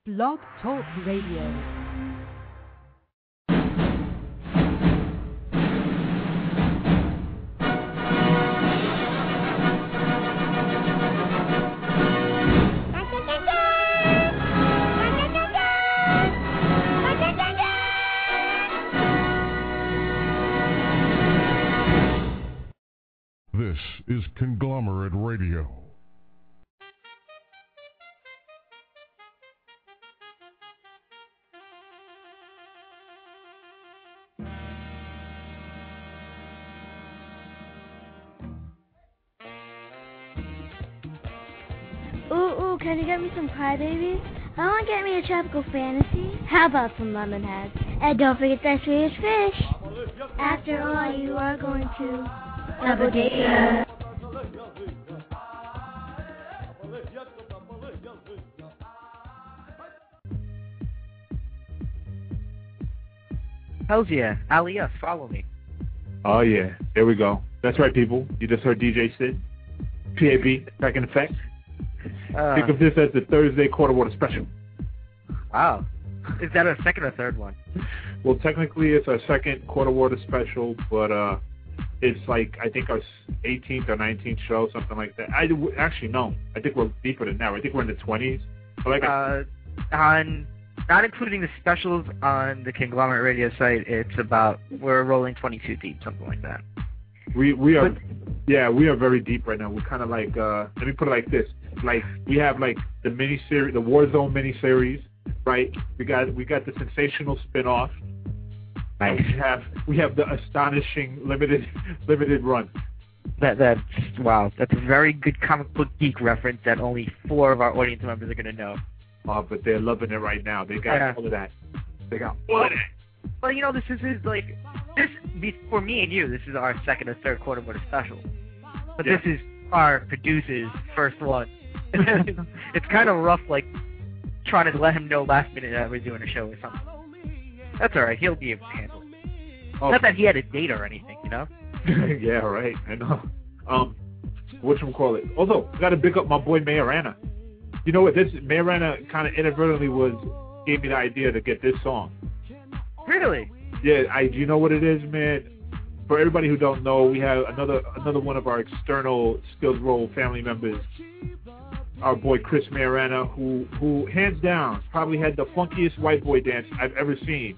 Blog Talk Radio. This is Conglomerate Radio. Ooh, can you get me some crybabies? I want to get me a tropical fantasy. How about some lemon heads? And don't forget that Swedish fish. After all, you are going to double date. Hells yeah, Aliyah, follow me. Oh yeah, there we go. That's right, people. You just heard DJ Sid. PAB, back in effect. Think of this as the Thursday Quarter Water Special. Wow. Is that a second or third one? Well, technically it's our second Quarter Water Special, but it's like, I think our 18th or 19th show, something like that. Actually, no. I think we're deeper than that. I think we're in the 20s. But not including the specials on the Conglomerate Radio site, we're rolling 22 deep, something like that. We are very deep right now. We're kind of like, let me put it like this. Like, we have like the miniseries, the Warzone miniseries, right? We got the sensational spin-off. Nice. We have the astonishing limited run. That's wow. That's a very good comic book geek reference that only 4 of our audience members are going to know. Oh, but they're loving it right now. They got all of that. They got all of that. Well, you know, this for me and you, this is our second or third Quarter Water Special. But This is our producer's first one. It's kind of rough, like, trying to let him know last minute that we're doing a show or something. That's all right. He'll be able to handle it. Oh. Not that he had a date or anything, you know? Yeah, right. I know. Whatchamacallit. Although, I got to big up my boy Mayorana. You know what? Mayorana kind of inadvertently gave me the idea to get this song. Really? Yeah. Do you know what it is, man? For everybody who don't know, we have another one of our external Skills Roll family members, our boy Chris Mayorana, who hands down probably had the funkiest white boy dance I've ever seen.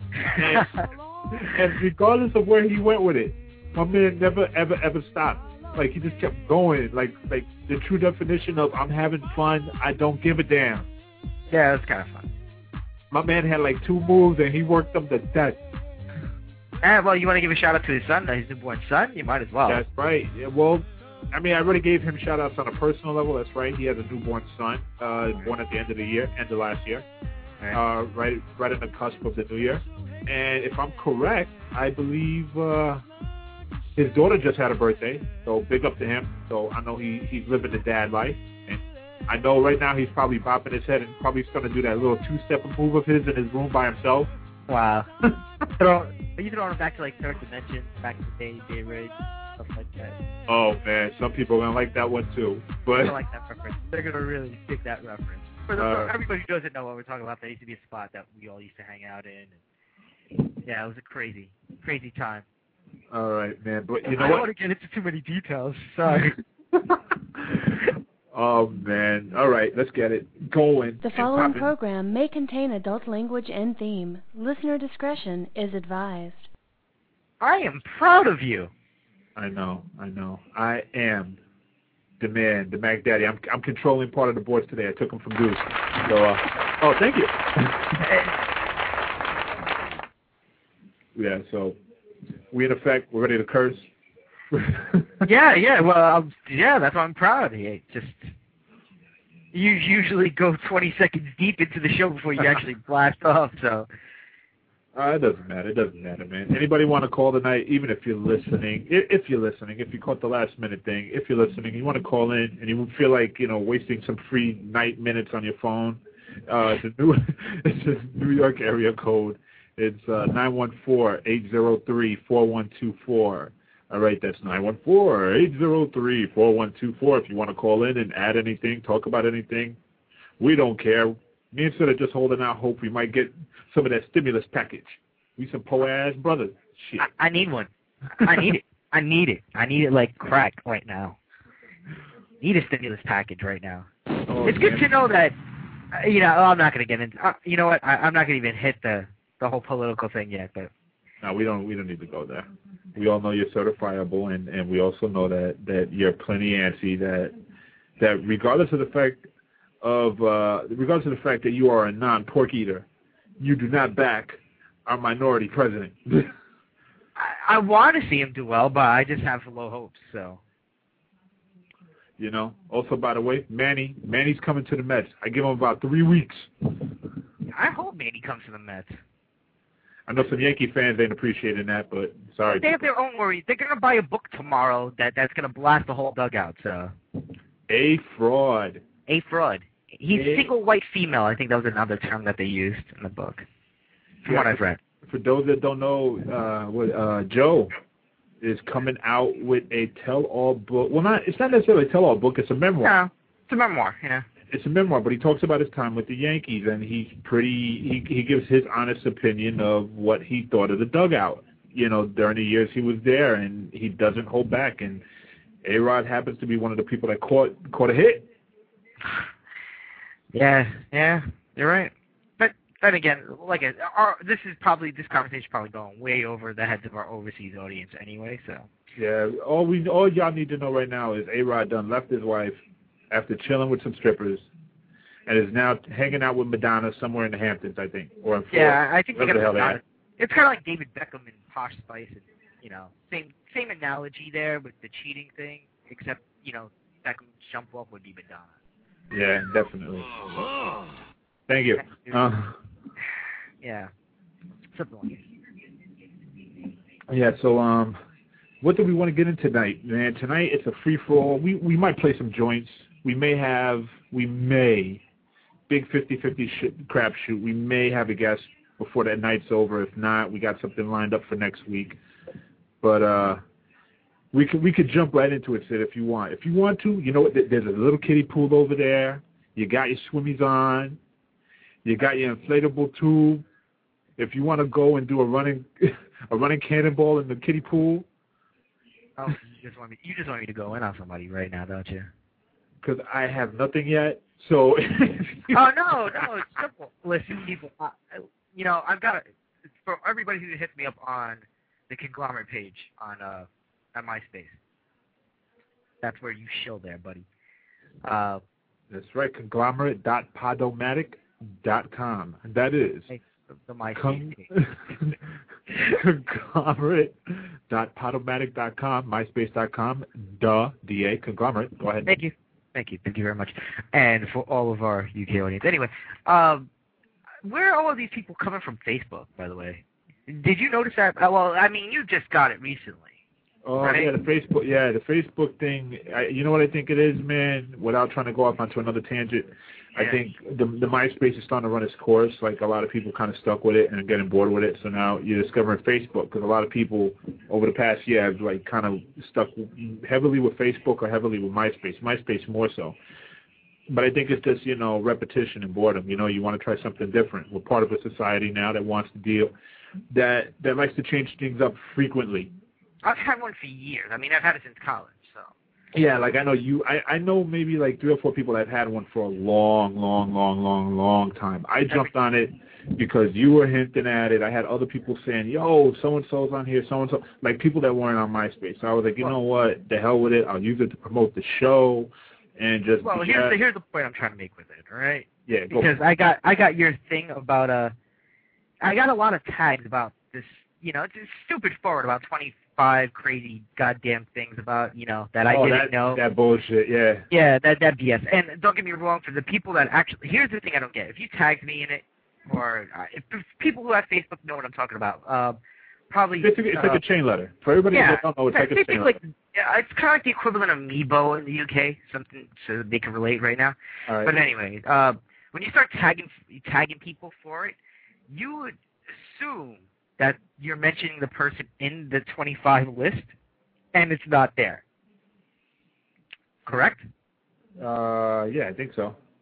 And regardless of where he went with it, my man never ever stopped. Like, he just kept going. Like the true definition of I'm having fun, I don't give a damn. Yeah, that's kind of fun. My man had like 2 moves and he worked them to death. Well, you want to give a shout out to his son, his newborn son? You might as well. That's right. Yeah, well, I mean, I already gave him shout outs on a personal level. That's right. He has a newborn son, born at the end of last year, right on the cusp of the new year. And if I'm correct, I believe his daughter just had a birthday, so big up to him. So I know he's living the dad life. And I know right now he's probably bopping his head and probably going to do that little 2-step move of his in his room by himself. Wow. Are you throwing him back to like Third Dimension, back in the day, J-Ray, stuff like that? Oh, man. Some people are going to like that one, too. But I don't like that reference. They're going to really dig that reference. For everybody who doesn't know what we're talking about, there used to be a spot that we all used to hang out in. And, yeah, it was a crazy, crazy time. All right, man. But you know I what? don't want to get into too many details. Sorry. Oh, man. All right, let's get it going. The following program may contain adult language and theme. Listener discretion is advised. I am proud of you. I know. I am the man, the Mac Daddy. I'm controlling part of the boards today. I took them from Goose. So, thank you. Yeah, so we in effect, we're ready to curse. Yeah. Well, that's why I'm proud of you. You usually go 20 seconds deep into the show before you actually blast off. So it doesn't matter, man. Anybody want to call tonight? Even if you're listening, if you caught the last minute thing, if you're listening, you want to call in and you feel like wasting some free night minutes on your phone. It's a New York area code. It's 914-803-4124. All right, that's 914-803-4124. If you want to call in and add anything, talk about anything, we don't care. Me instead of just holding out hope we might get some of that stimulus package. We some poor-ass brothers. Shit. I need one. I need it. I need it. I need it like crack right now. Need a stimulus package right now. Oh, it's good to know that, I'm not going to get into, you know what, I'm not going to even hit the whole political thing yet, but. No, we don't need to go there. We all know you're certifiable, and we also know that you're plenty antsy, that regardless of the fact that you are a non-pork eater, you do not back our minority president. I want to see him do well, but I just have low hopes, so. Also, by the way, Manny's coming to the Mets. I give him about 3 weeks. I hope Manny comes to the Mets. I know some Yankee fans ain't appreciating that, but sorry. They have their own worries. They're going to buy a book tomorrow that's going to blast the whole dugout, so. A fraud. A fraud. He's single white female. I think that was another term that they used in the book, from what I've read. For those that don't know, Joe is coming out with a tell-all book. Well, it's not necessarily a tell-all book. It's a memoir. No, it's a memoir, yeah. It's a memoir, but he talks about his time with the Yankees, and he gives his honest opinion of what he thought of the dugout, during the years he was there, and he doesn't hold back. And A-Rod happens to be one of the people that caught a hit. Yeah, you're right. But then again, this conversation is probably going way over the heads of our overseas audience anyway. So yeah, all y'all need to know right now is A-Rod done left his wife after chilling with some strippers, and is now hanging out with Madonna somewhere in the Hamptons, I think, or in Florida. Yeah, I think it's kind of like David Beckham and Posh Spice, and same analogy there with the cheating thing, except Beckham's jump off would be Madonna. Yeah, definitely. Thank you. Yeah. Something like that. Yeah, so what do we want to get into tonight, man? Tonight it's a free-for-all. We might play some joints. We may, big 50-50 crapshoot. We may have a guest before that night's over. If not, we got something lined up for next week. But we could jump right into it, Sid, if you want. If you want to, there's a little kiddie pool over there. You got your swimmies on. You got your inflatable tube. If you want to go and do a running cannonball in the kiddie pool. Oh, you just want me to go in on somebody right now, don't you? Because I have nothing yet. So. Oh no, it's simple. Listen, people. I've got for everybody who hits me up on the Conglomerate page on MySpace. That's where you shill there, buddy. That's right, conglomerate.podomatic.com. That is the MySpace page. Conglomerate.podomatic.com, myspace.com, DA, Conglomerate. Go ahead. Thank you very much. And for all of our UK audience. Anyway, where are all of these people coming from Facebook, by the way? Did you notice that? Well, I mean, you just got it recently. Oh, right? yeah, the Facebook thing. You know what I think it is, man? Without trying to go off onto another tangent, yeah. I think the MySpace is starting to run its course. Like, a lot of people kind of stuck with it and are getting bored with it. So now you're discovering Facebook, because a lot of people over the past year have, kind of stuck heavily with Facebook or heavily with MySpace. MySpace more so. But I think it's just, repetition and boredom. You want to try something different. We're part of a society now that wants to deal, that likes to change things up frequently. I've had one for years. I mean, I've had it since college, so. Yeah, I know you. I know maybe 3 or 4 people that have had one for a long time. I jumped on it because you were hinting at it. I had other people saying, yo, so-and-so's on here, so-and-so. Like, people that weren't on MySpace. So I was like, you know what? The hell with it. I'll use it to promote the show and just. Well, here's the point I'm trying to make with it, all right? Yeah, go. Because I got your thing about I got a lot of tags about this. It's a stupid forward about 25 crazy goddamn things about, that I didn't know. That bullshit, yeah. Yeah, that BS. And don't get me wrong, for the people that actually, here's the thing I don't get. If you tagged me in it, or if people who have Facebook know what I'm talking about, probably. It's like a chain letter. For everybody that don't know, it's like a chain letter. Yeah, it's kind of like the equivalent of Meebo in the UK, something so they can relate right now. All right. But anyway, when you start tagging people for it, you would assume that you're mentioning the person in the 25 list, and it's not there. Correct? Yeah, I think so.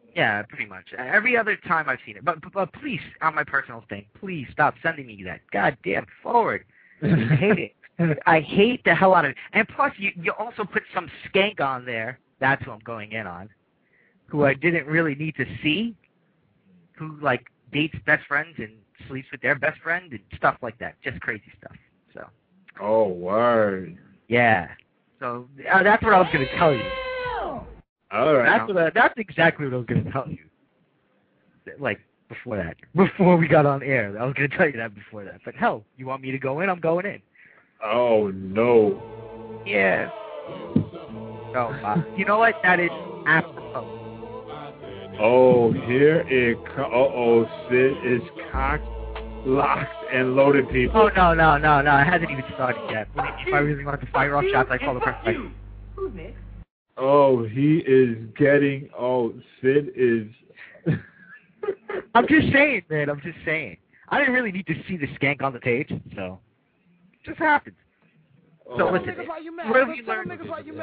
Yeah, pretty much. Every other time I've seen it. But please, on my personal thing, please stop sending me that goddamn forward. I hate it. I hate the hell out of it. And plus, you also put some skank on there. That's who I'm going in on. Who I didn't really need to see. Who, like, dates best friends and sleeps with their best friend and stuff like that. Just crazy stuff. So. Oh, word. Yeah. So that's what I was going to tell you. All right. That's exactly what I was going to tell you. Like, before that. Before we got on air. I was going to tell you that before that. But hell, you want me to go in? I'm going in. Oh, no. Yeah. Oh, you know what? That is apropos. Oh, here it comes. Sid is cocked, locked, and loaded, people. Oh, no. It hasn't even started yet. If I really wanted to fire off shots, I'd call the person. Who's next? Oh, he is getting... Oh, Sid is... I'm just saying, man. I'm just saying. I didn't really need to see the skank on the page, so... It just happens. So Oh. listen, what have you learned?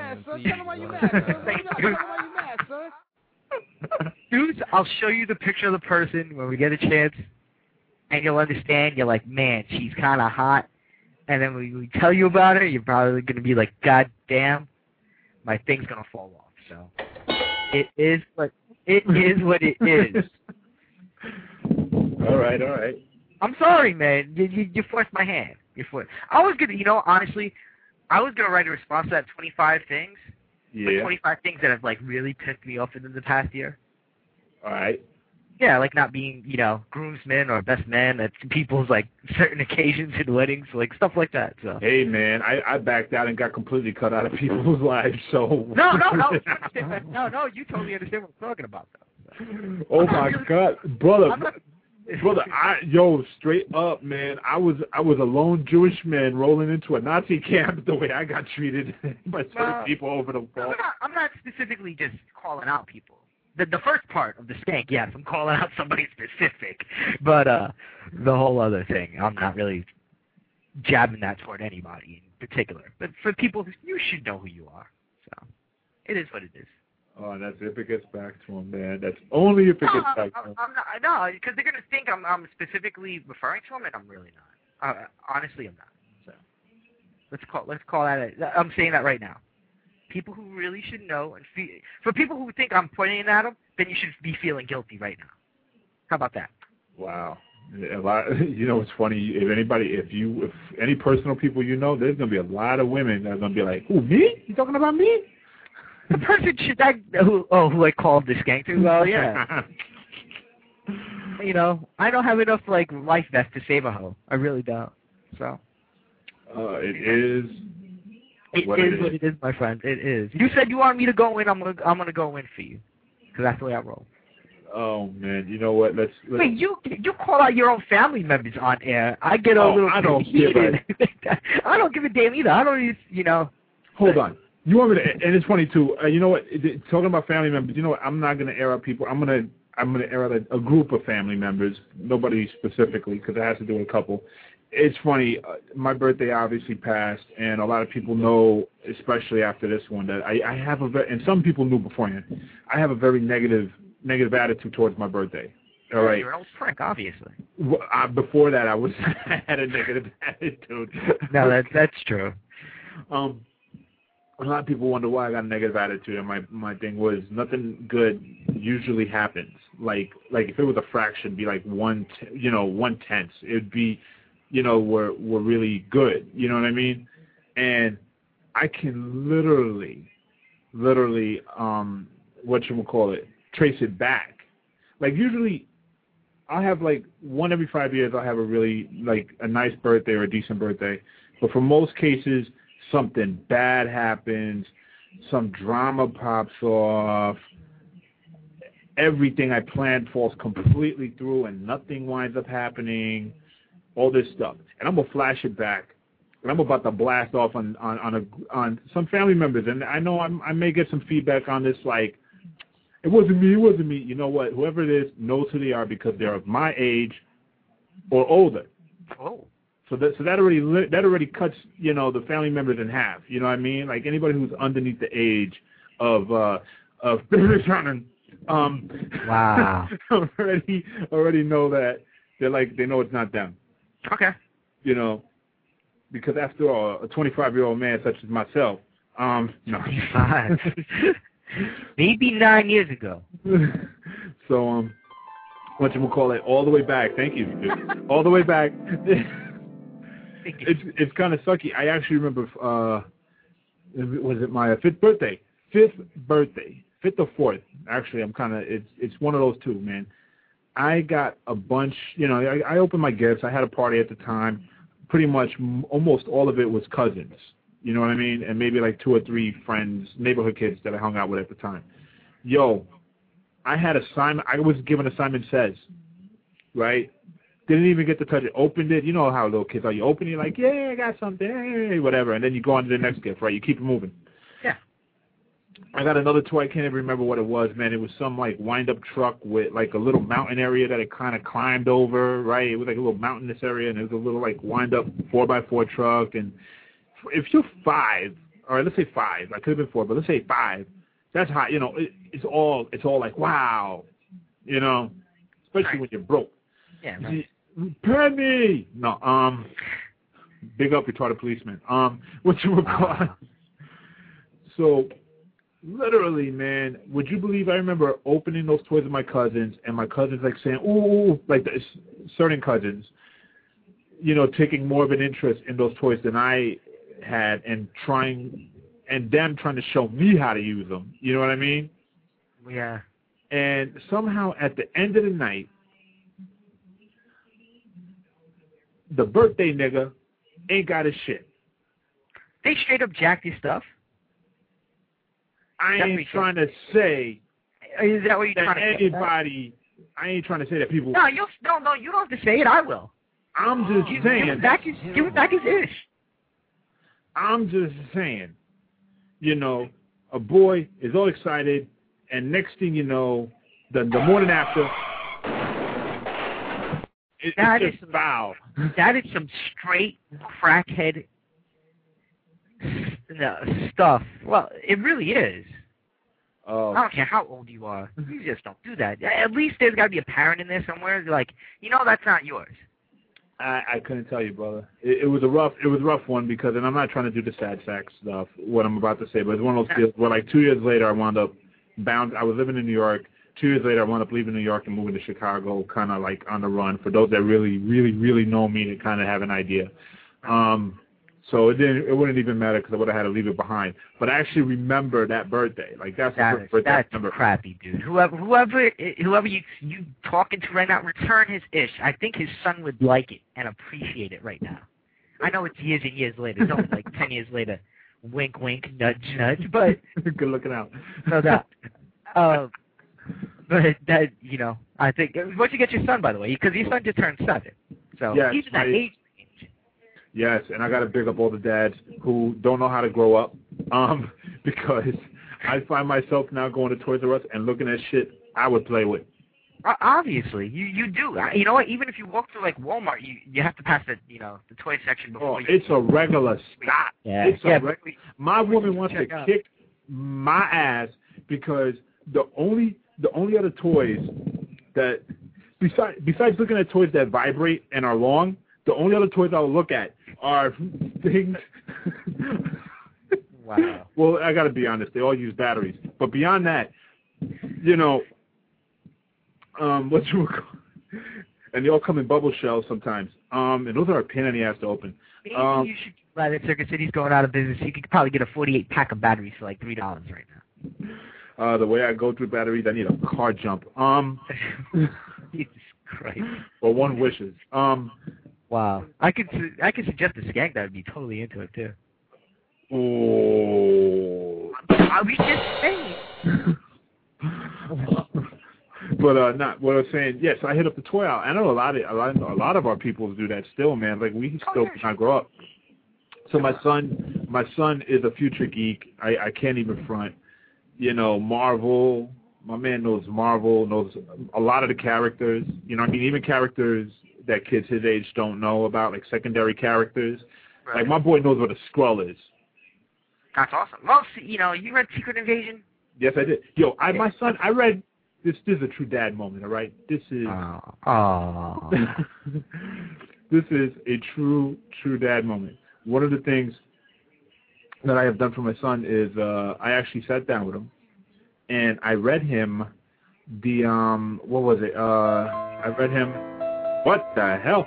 Dudes, I'll show you the picture of the person when we get a chance, and you'll understand. You're like, man, she's kind of hot. And then when we tell you about her, you're probably going to be like, God damn, my thing's going to fall off. So it is what it is. All right. I'm sorry, man. You forced my hand. I was going to, honestly, I was going to write a response to that 25 things. Yeah. Like 25 things that have, like, really pissed me off in the past year. All right. Yeah, like not being, groomsmen or best men at people's, like, certain occasions and weddings, like, stuff like that. So. Hey, man, I backed out and got completely cut out of people's lives, so... No, you totally understand what I'm talking about, though. Oh, my God. Brother, straight up, man, I was a lone Jewish man rolling into a Nazi camp the way I got treated by certain people over the phone. I'm not specifically just calling out people. The first part of the skank, yes, I'm calling out somebody specific. But the whole other thing, I'm not really jabbing that toward anybody in particular. But for people, you should know who you are. So it is what it is. Oh, and that's if it gets back to him, man. That's only if it gets back to him. No, because they're going to think I'm specifically referring to him, and I'm really not. Honestly, I'm not. So let's call that. I'm saying that right now. People who really should know, and for people who think I'm pointing at them, then you should be feeling guilty right now. How about that? Wow. A lot. It's funny. If any personal people there's going to be a lot of women that are going to be like, "Who, me? You talking about me?" The person who I called the skank to? Well, yeah. I don't have enough, like, life vest to save a hoe. I really don't. So. It is. It is what it is, my friend. It is. You said you want me to go in. I'm gonna go in for you, because that's the way I roll. Oh man, you know what? Let's Wait, you call out your own family members on air. I get a little heated. I don't give a damn either. I don't even, Hold on. You want me to? And it's funny too. You know what? Talking about family members. You know what? I'm not gonna air out people. I'm gonna air out a group of family members. Nobody specifically, because it has to do with a couple. It's funny. My birthday obviously passed, and a lot of people know, especially after this one, that I have and some people knew beforehand. I have a very negative attitude towards my birthday. All right. You're an old prick, obviously. Before that, I had a negative attitude. No, that's true. A lot of people wonder why I got a negative attitude, and my thing was nothing good usually happens. Like if it was a fraction, it'd be like 1/10. It'd be, we're really good. You know what I mean? And I can literally, trace it back. Like usually, I'll have like one every 5 years. I'll have a really a nice birthday or a decent birthday. But for most cases, something bad happens, some drama pops off, everything I planned falls completely through, and nothing winds up happening, all this stuff. And I'm going to flash it back, and I'm about to blast off on some family members. And I know I may get some feedback on this, like, it wasn't me. You know what? Whoever it is knows who they are because they're of my age or older. Oh. So that already cuts, the family members in half. You know what I mean? Like anybody who's underneath the age of Wow. already know that they know it's not them. Okay. You know, because after all, a 25-year-old man such as myself, no. 25. Maybe 9 years ago. So, whatchamacallit, all the way back. Thank you, dude. All the way back. It's kind of sucky. I actually remember, was it my fifth birthday? Fifth or fourth. Actually, it's one of those two, man. I got a bunch, you know, I opened my gifts. I had a party at the time. Pretty much almost all of it was cousins. You know what I mean? And maybe like 2 or 3 friends, neighborhood kids that I hung out with at the time. Yo, I had Simon. I was given a Simon Says, right? Didn't even get to touch it. Opened it. You know how little kids are. You open it, you're like, yeah, I got something, hey, whatever. And then you go on to the next gift, right? You keep it moving. Yeah. I got another toy. I can't even remember what it was, man. It was some like wind-up truck with like a little mountain area that it kind of climbed over, right? It was like a little mountainous area, and it was a little like wind-up 4x4 truck. And if you're 5, or let's say 5, I could have been 4, but let's say 5. That's hot. You know, it's all like wow, you know, especially when you're broke. Yeah. Right. Penny. No. Big up retarded policeman. What you would call? So. Literally, man, would you believe I remember opening those toys with my cousins, and my cousins like saying, ooh, like certain cousins, you know, taking more of an interest in those toys than I had, and them trying to show me how to use them. You know what I mean? Yeah. And somehow at the end of the night, the birthday nigga ain't got his shit. They straight up jacked your stuff? I ain't trying to say is that what you're that trying to anybody. I ain't trying to say that people. No, you don't have to say it. I will. I'm just saying. Give it back his ish. I'm just saying. You know, a boy is all excited, and next thing you know, the morning after, it's just foul. That is some straight crackhead stuff. Well, it really is. Oh. I don't care how old you are. You just don't do that. At least there's got to be a parent in there somewhere. Like, you know, that's not yours. I couldn't tell you, brother. It was a rough one because, and I'm not trying to do the sad sack stuff, what I'm about to say, but it's one of those deals where like 2 years later I wound up I was living in New York. 2 years later I wound up leaving New York and moving to Chicago, kind of like on the run. For those that really, really, really know me, to kind of have an idea. So it wouldn't even matter because I would have had to leave it behind. But I actually remember that birthday. Like that's the first birthday. That's crappy, dude. Whoever you talking to right now, return his ish. I think his son would like it and appreciate it right now. I know it's years and years later. It's only like 10 years later. Wink, wink, nudge, nudge. But good looking out. No doubt. But that, you know, I think once you get your son, by the way, because your son just turned 7, so he's in that age. Yes, and I got to big up all the dads who don't know how to grow up, because I find myself now going to Toys R Us and looking at shit I would play with. Obviously, you do. You know what? Even if you walk through like Walmart, you have to pass the toy section before. It's a regular stop. Yeah. It's a regular. My woman wants to kick my ass because the only other toys that besides looking at toys that vibrate and are long, the only other toys I'll look at are things. Wow. Well, I got to be honest. They all use batteries. But beyond that, you know, and they all come in bubble shells sometimes. And those are a pain in the ass to open. Maybe you should buy that Circuit City's going out of business. You could probably get a 48 pack of batteries for like $3 right now. The way I go through batteries, I need a car jump. Jesus Christ. Or one wishes. Wow. I could suggest a skank that would be totally into it too. Oh. I was just saying. But not what I was saying. Yes, I hit up the toy aisle. I know a lot of our people do that still, man. Like we still not grow up. So my son is a future geek. I can't even front. You know, Marvel. My man knows Marvel, knows a lot of the characters. You know, I mean, even characters that kids his age don't know about, like secondary characters. Right. Like my boy knows what a Skrull is. That's awesome. Well, you know, you read Secret Invasion? Yes, I did. Yo, my son, I read this is a true dad moment, all right? This is this is a true dad moment. One of the things that I have done for my son is I actually sat down with him and I read him the what was it? I read him. What the hell?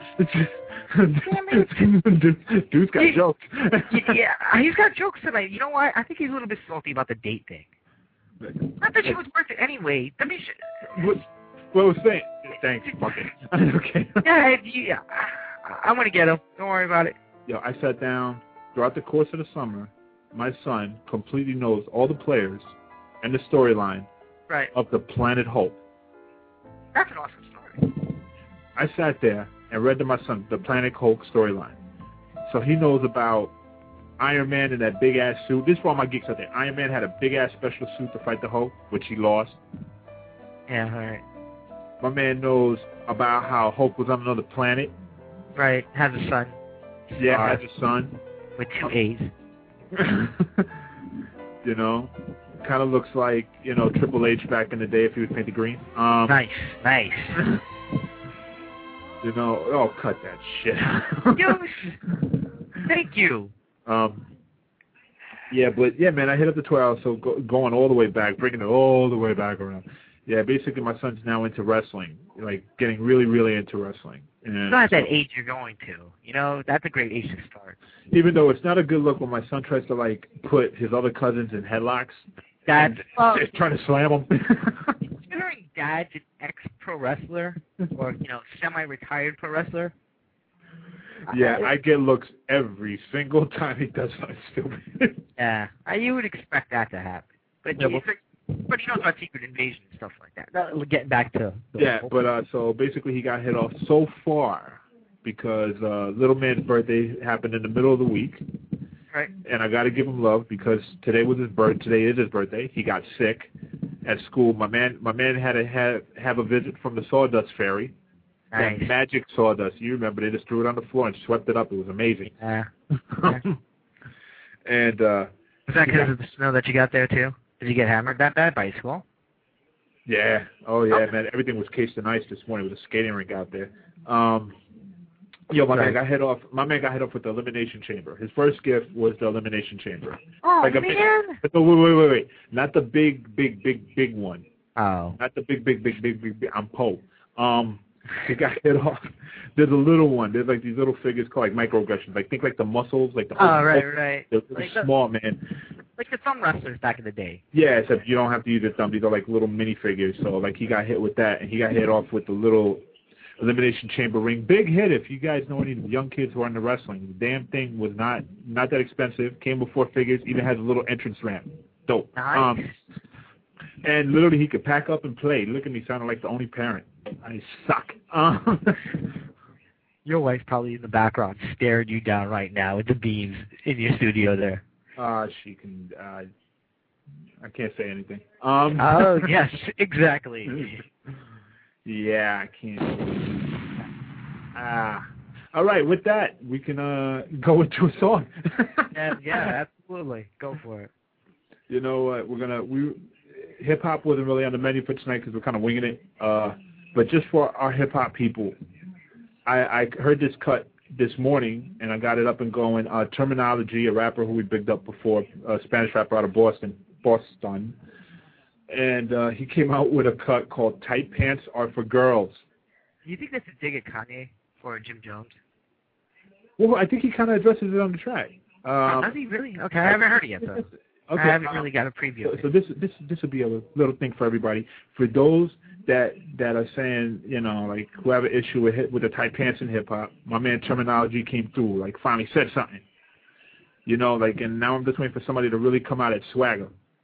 Dude's got jokes. Yeah, he's got jokes tonight. You know what? I think he's a little bit salty about the date thing. Not that she was worth it anyway. I mean, what I was saying. Thanks, fuck it. Okay. Yeah, I'm gonna get him. Don't worry about it. Yo, I sat down throughout the course of the summer. My son completely knows all the players and the storyline of the Planet Hulk. That's an awesome story. I sat there and read to my son the Planet Hulk storyline. So he knows about Iron Man in that big-ass suit. This is for all my geeks out there. Iron Man had a big-ass special suit to fight the Hulk, which he lost. Yeah, all right. My man knows about how Hulk was on another planet. Right, has a son. Yeah, has a son. With 2 A's. You know, kind of looks like, you know, Triple H back in the day if he was painted green. Nice. You know, oh, cut that shit. Thank you. Yeah, but yeah, man, I hit up the 12, so going all the way back, bringing it all the way back around. Yeah, basically my son's now into wrestling, like getting really, really into wrestling. And it's not that age you're going to. You know, that's a great age to start. Even though it's not a good look when my son tries to, like, put his other cousins in headlocks. That's trying to slam them. Considering Dad's an ex-pro wrestler, or, you know, semi-retired pro wrestler. Yeah, I get looks every single time he does something stupid. Yeah, you would expect that to happen. But he knows about Secret Invasion and stuff like that. Getting back to so basically he got hit off so far because little man's birthday happened in the middle of the week. Right. And I got to give him love because today is his birthday. He got sick at school. My man had to have a visit from the Sawdust Fairy. Nice. That magic sawdust. You remember, they just threw it on the floor and swept it up. It was amazing. Yeah. And was that because of the snow that you got there too? Did you get hammered that bad by school? Yeah. Oh yeah, man. Everything was cased in ice this morning with a skating rink out there. Man got hit off. My man got hit off with the Elimination Chamber. His first gift was the Elimination Chamber. Oh, like man! Wait. Not the big one. Oh. Not the big. I'm Poe. He got hit off. There's a little one. There's like these little figures called like microaggressions. Like think like the muscles, like the. Right. They're like small, man. Like the thumb wrestlers back in the day. Yeah, except you don't have to use your thumb. These are like little mini figures. So like he got hit with that, and he got hit off with the little Elimination Chamber ring. Big hit if you guys know any young kids who are into wrestling. The damn thing was not that expensive. Came before figures. Even has a little entrance ramp. Dope. Nice. And literally he could pack up and play. Look at me sounding like the only parent. I suck. Your wife's probably in the background staring you down right now with the beams in your studio there. She can. I can't say anything. Oh yes, exactly. Yeah, I can't. All right. With that, we can go into a song. yeah, absolutely. Go for it. You know what? Hip hop wasn't really on the menu for tonight because we're kind of winging it. But just for our hip hop people, I heard this cut this morning and I got it up and going. Terminology, a rapper who we bigged up before, a Spanish rapper out of Boston, and he came out with a cut called "Tight Pants Are for Girls." Do you think that's a dig at Kanye or Jim Jones? Well, I think he kind of addresses it on the track. Does he really? Okay, I haven't heard it yet though. Okay, I haven't really got a preview. So this will be a little thing for everybody. For those that are saying, you know, like who have an issue with the tight pants in hip hop, my man Terminology came through, like finally said something. You know, like, and now I'm just waiting for somebody to really come out at swagger.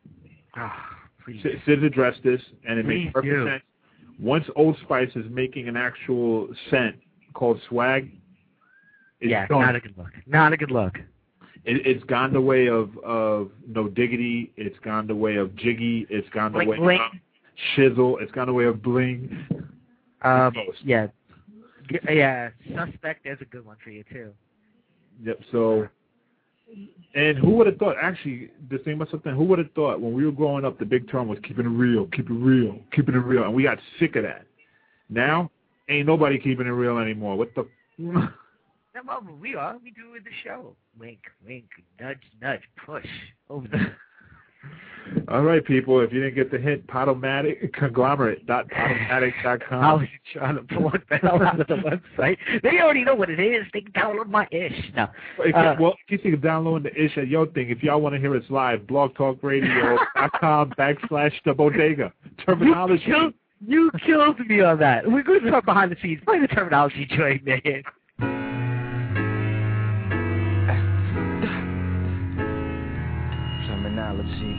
Sid addressed this, and it makes perfect sense. Once Old Spice is making an actual scent called swag, it's not a good look. Not a good look. It's gone the way of No Diggity. It's gone the way of Jiggy. It's gone the way Bling. of Shizzle. It's gone the way of Bling. Yeah. Suspect is a good one for you too. Yep. So And who would have thought, actually, the thing about something, who would have thought when we were growing up, the big term was keeping it real, keeping it real, keeping it real, and we got sick of that. Now, ain't nobody keeping it real anymore. What the? Well, we are. We do with the show. Wink, wink, nudge, nudge, push over the. All right, people. If you didn't get the hint, Podomatic, conglomerate.podomatic.com. I was trying to plug that out of the website. They already know what it is. They can download my ish. No. Well, you can download the ish at your thing. If y'all want to hear us live, blogtalkradio.com/the bodega. Terminology. You killed me on that. We're going to talk behind the scenes. Play the terminology joint, man. Terminology.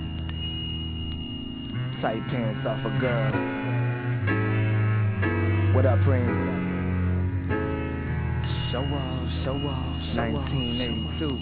Tight pants off a girl. What up, Prince? Show off. 1982.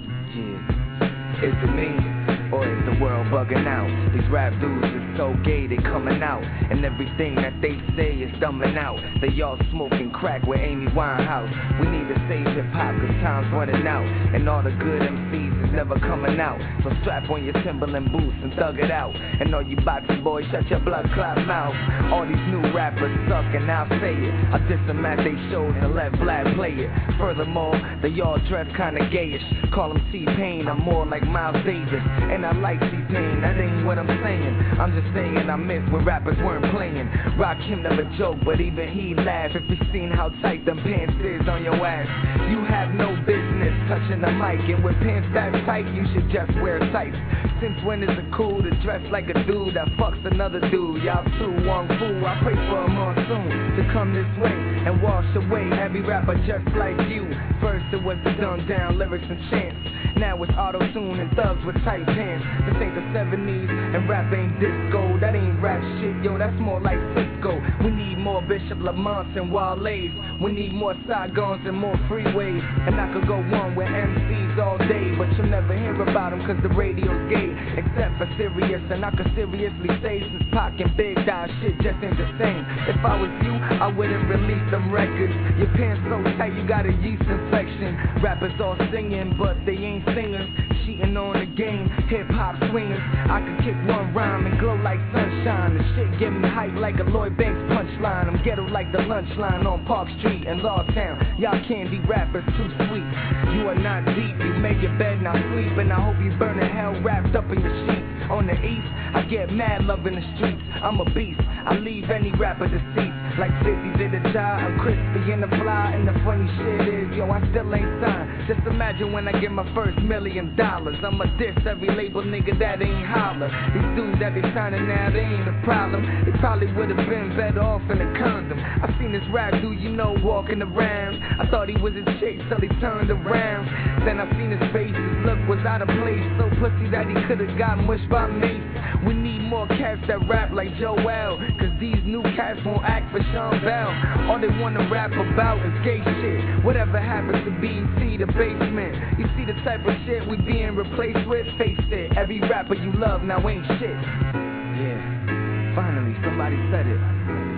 Yeah. Is it me? Or is the world bugging out? These rap dudes are so gay, they coming out. And everything that they say is dumbing out. They all smoking crack with Amy Winehouse. We need to save hip-hop cause time's running out. And all the good MCs is never coming out. So strap on your Timberland boots and thug it out. And all you boxy boys, shut your blood clot mouth. All these new rappers suck and I'll say it. I diss them at they shows and let Vlad play it. Furthermore, they all dress kinda gayish. Call them T-Pain, I'm more like Miles Davis. And I like T-Pain, that ain't what I'm saying. I'm just saying I miss when rappers weren't playing. Rakim never joke, but even he laugh if you seen how tight them pants is on your ass. You have no business touching the mic, and with pants that tight, you should just wear tights. Since when is it cool to dress like a dude that fucks another dude? Y'all too one fool, I pray for a monsoon to come this way and wash away every rapper just like you. First it was the dumbed down lyrics and chants. Now it's auto-tune and thugs with tight pants. This ain't the 70s and rap ain't disco. That ain't rap shit, yo, that's more like Cisco. We need more Bishop Lamonts and Wale's. We need more Saigons and more freeways. And I could go on with MCs all day, but you'll never hear about them cause the radio's gay. Except for Sirius, and I could seriously say since Pac and Big die, shit just ain't the same. If I was you, I wouldn't release them records. Your pants so tight, you got a yeast infection. Rappers all singing, but they ain't singers. Cheating on the game, hip-hop swingers. I could kick one rhyme and glow like sunshine. The shit get me hype like a Lloyd Banks punchline. I'm ghetto like the lunch line on Park Street in Lawtown. Y'all candy rappers too sweet. You are not deep, you make your bed, now sleep. And I hope you burn in hell wrapped up in your sheets. On the east, I get mad love in the streets. I'm a beast, I leave any rapper deceased. Like 50 did a job, I'm crispy in the fly. And the funny shit is, yo, I still ain't signed. Just imagine when I get my first $1 million. I'ma diss every label nigga that ain't holler. These dudes that they signing now, they ain't a problem. They probably would've been better off in a condom. I seen this rap dude, you know, walking around. I thought he was a chick, so they turned around. Then I seen his face, his look was out of place. So pussy that he could've got mushed by Mace. We need more cats that rap like Joel, cause these new cats won't act for Sean Bell. All they wanna rap about is gay shit. Whatever happens to BET, the basement. You see the type of shit we being replaced with? Face it, every rapper you love now ain't shit. Yeah, finally somebody said it.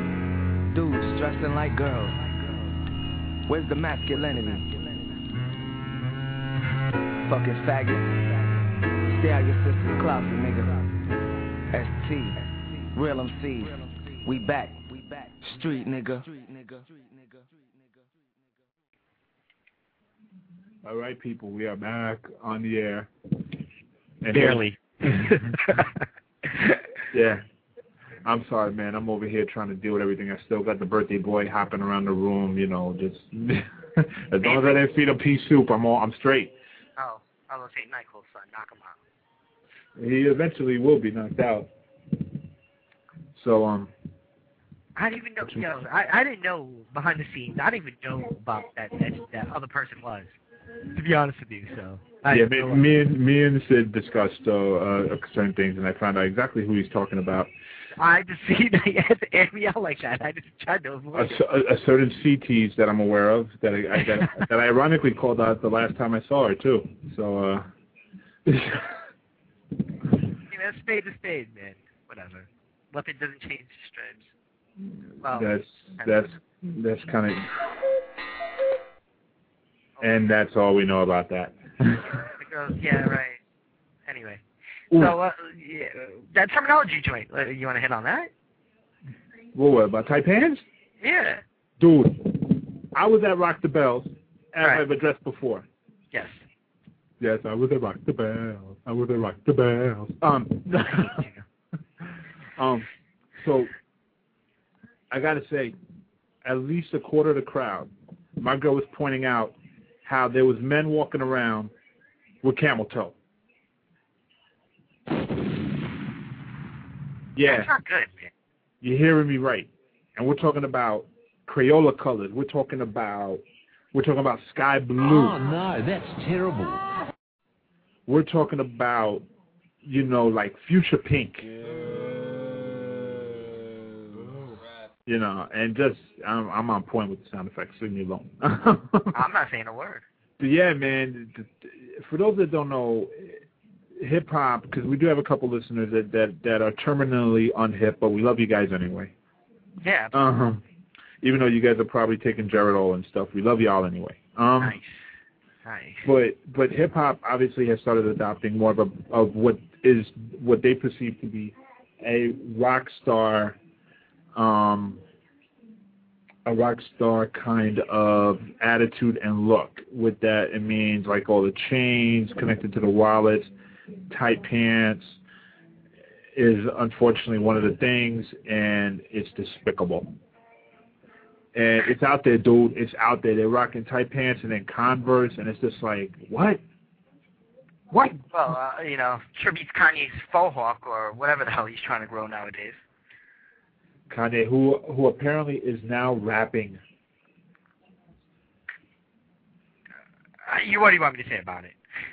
Dudes dressing like girls. Where's the masculinity? Fucking faggot. Stay out your sister's closet, nigga. ST, real MCs. We back. Street nigga. All right, people, we are back on the air. And barely. Yeah. I'm sorry, man. I'm over here trying to deal with everything. I still got the birthday boy hopping around the room, you know, just as long as I didn't feed him pea soup, I'm straight. Oh, I was gonna say NyQuil, son, knock him out. He eventually will be knocked out. So, I didn't even know. Yo, I didn't know behind the scenes. I didn't even know about that other person was. To be honest with you, so. Me and Sid discussed certain things, and I found out exactly who he's talking about. I just see that he has to air me out like that. I just tried to avoid a certain CTs that I'm aware of that I ironically called out the last time I saw her too. So. Spade to spade, man. Whatever. Weapon doesn't change stripes. Well, that's kind of, and that's all we know about that. The girls, yeah, right. Anyway. So, yeah, that terminology joint, you want to hit on that? What, about tight pants? Yeah. Dude, I was at Rock the Bells, as I've addressed before. Yes. Yes, I was at Rock the Bells. I was at Rock the Bells. So, I got to say, at least a quarter of the crowd, my girl was pointing out how there was men walking around with camel toe. Yeah. That's not good, man. You're hearing me right. And we're talking about Crayola colors. We're talking about sky blue. Oh, no, that's terrible. We're talking about, like fuchsia pink. And just, I'm on point with the sound effects. Leave me alone. I'm not saying a word. But yeah, man, for those that don't know, hip-hop, because we do have a couple listeners that are terminally unhip, but we love you guys anyway. Yeah. Even though you guys are probably taking Geritol and stuff, we love y'all anyway. Nice. But hip-hop obviously has started adopting more of what they perceive to be a rock star kind of attitude and look. With that, it means like all the chains connected to the wallets, tight pants is unfortunately one of the things, and it's despicable. And it's out there, dude. It's out there. They're rocking tight pants and then Converse, and it's just like, what? What? Well, tributes Kanye's faux hawk or whatever the hell he's trying to grow nowadays. Kanye, who apparently is now rapping. What do you want me to say about it?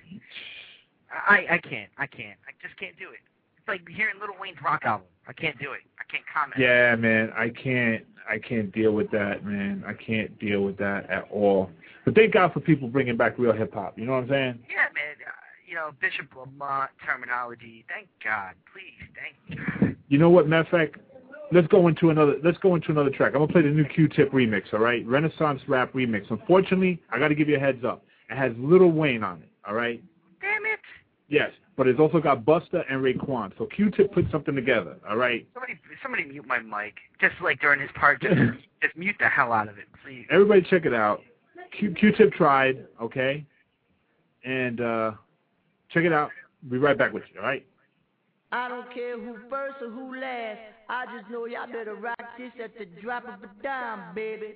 I can't. I just can't do it. It's like hearing Lil Wayne's rock album. I can't do it. I can't comment. Yeah, man. I can't deal with that, man. I can't deal with that at all. But thank God for people bringing back real hip-hop. You know what I'm saying? Yeah, man. Bishop Lamont terminology. Thank God. Please, thank God. You know what, matter of fact, let's go into another track. I'm going to play the new Q-Tip remix, all right? Renaissance Rap remix. Unfortunately, I got to give you a heads up. It has Lil Wayne on it, all right? Damn it. Yes, but it's also got Busta and Raekwon. So Q-Tip put something together, all right? Somebody mute my mic. Just like during his part, just mute the hell out of it, please. Everybody check it out. Q-Tip tried, okay? And check it out. Be right back with you, all right? I don't care who first or who last. I just know y'all better rock this at the drop of a dime, baby.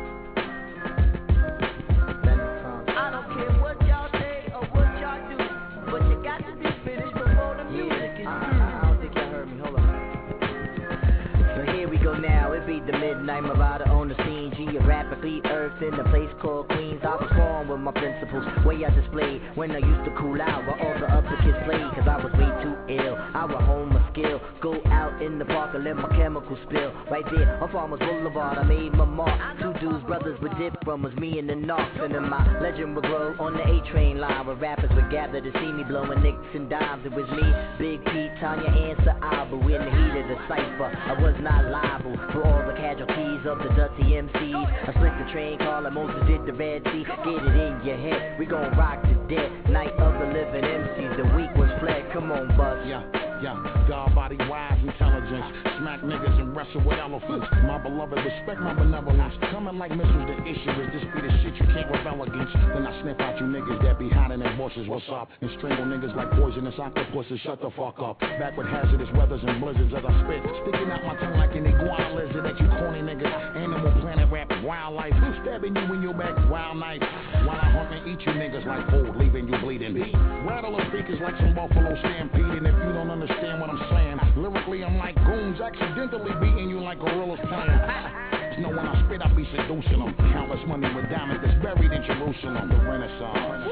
I don't care what y'all say or what y'all do, but you got to be finished before the music is through. I don't think y'all heard me. Hold on. So here we go now. It be the midnight marauder on the scene. Geographically earth in a place called Queens. I was born with my principles, way I displayed when I used to cool out while all the other kids played. Cause I was way too ill. I would hone my skill, go out in the park and let my chemicals spill. Right there on Farmers Boulevard, I made my mark. Two dudes, brothers would dip from us, me and the Knox. And then my legend would grow on the A-train line where rappers would gather to see me blowing nicks and dimes. It was me, Big Pete, Tanya, and Sa'abu in the heat of the cypher. I was not liable for all the casualties of the dirty MCs. I split the train car like Moses did the Red Sea. Get it in your head, we gon' rock to death. Night of the living MCs, the week was fled. Come on, Buzz. Yeah, God body wise intelligence. Smack niggas and wrestle with elephants. My beloved, respect my benevolence. Coming like missiles, the issue is this be the shit you can't rebel against. Then I sniff out you niggas that be hiding in bushes. What's up? And strangle niggas like poisonous octopuses. Shut the fuck up. Back with hazardous weathers and blizzards as I spit. Sticking out my tongue like an iguana lizard at you corny niggas. Animal Planet rap, wildlife. Stabbing you in your back, wild knife. While I hunt and eat you niggas like food, leaving you bleeding. Rattle the speakers like some buffalo stampede. And if you don't understand what I'm saying, lyrically I'm like goons accidentally beating you like gorillas playing. You know when I spit I be seducing them. Countless money with diamonds that's buried in Jerusalem. The Renaissance.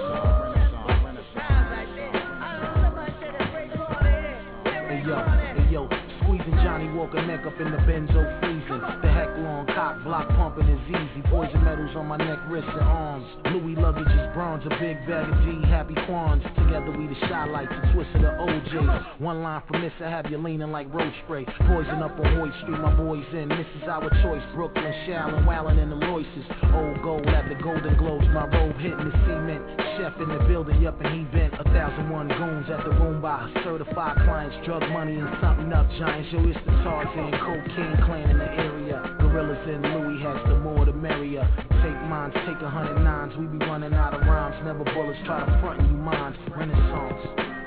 Hey yo, squeezing Johnny woke a neck up in the benzo freezing. The heck long cock block pumping is easy. Poison metals on my neck, wrists, and arms. Louis luggage is bronze, a big bag of G, happy Quans. Together we the shot lights, a twist of the OJs. One line from this, I have you leaning like road spray. Poison up on Hoyt Street, my boys in. This is our choice. Brooklyn, Shallon, Wallin, and the Royces. Old gold at the Golden Globes. My robe hitting the cement. Chef in the building, yup, and he bent 1,001 goons at the Roomba. Certified clients, drug money, and something up. Giants, yo, it's the Tarzan, cocaine clan in the area. Gorillas in Louis hats, the more the merrier. Take mines, take 109s. We be running out of rhymes. Never bullets try to front you minds. Renaissance.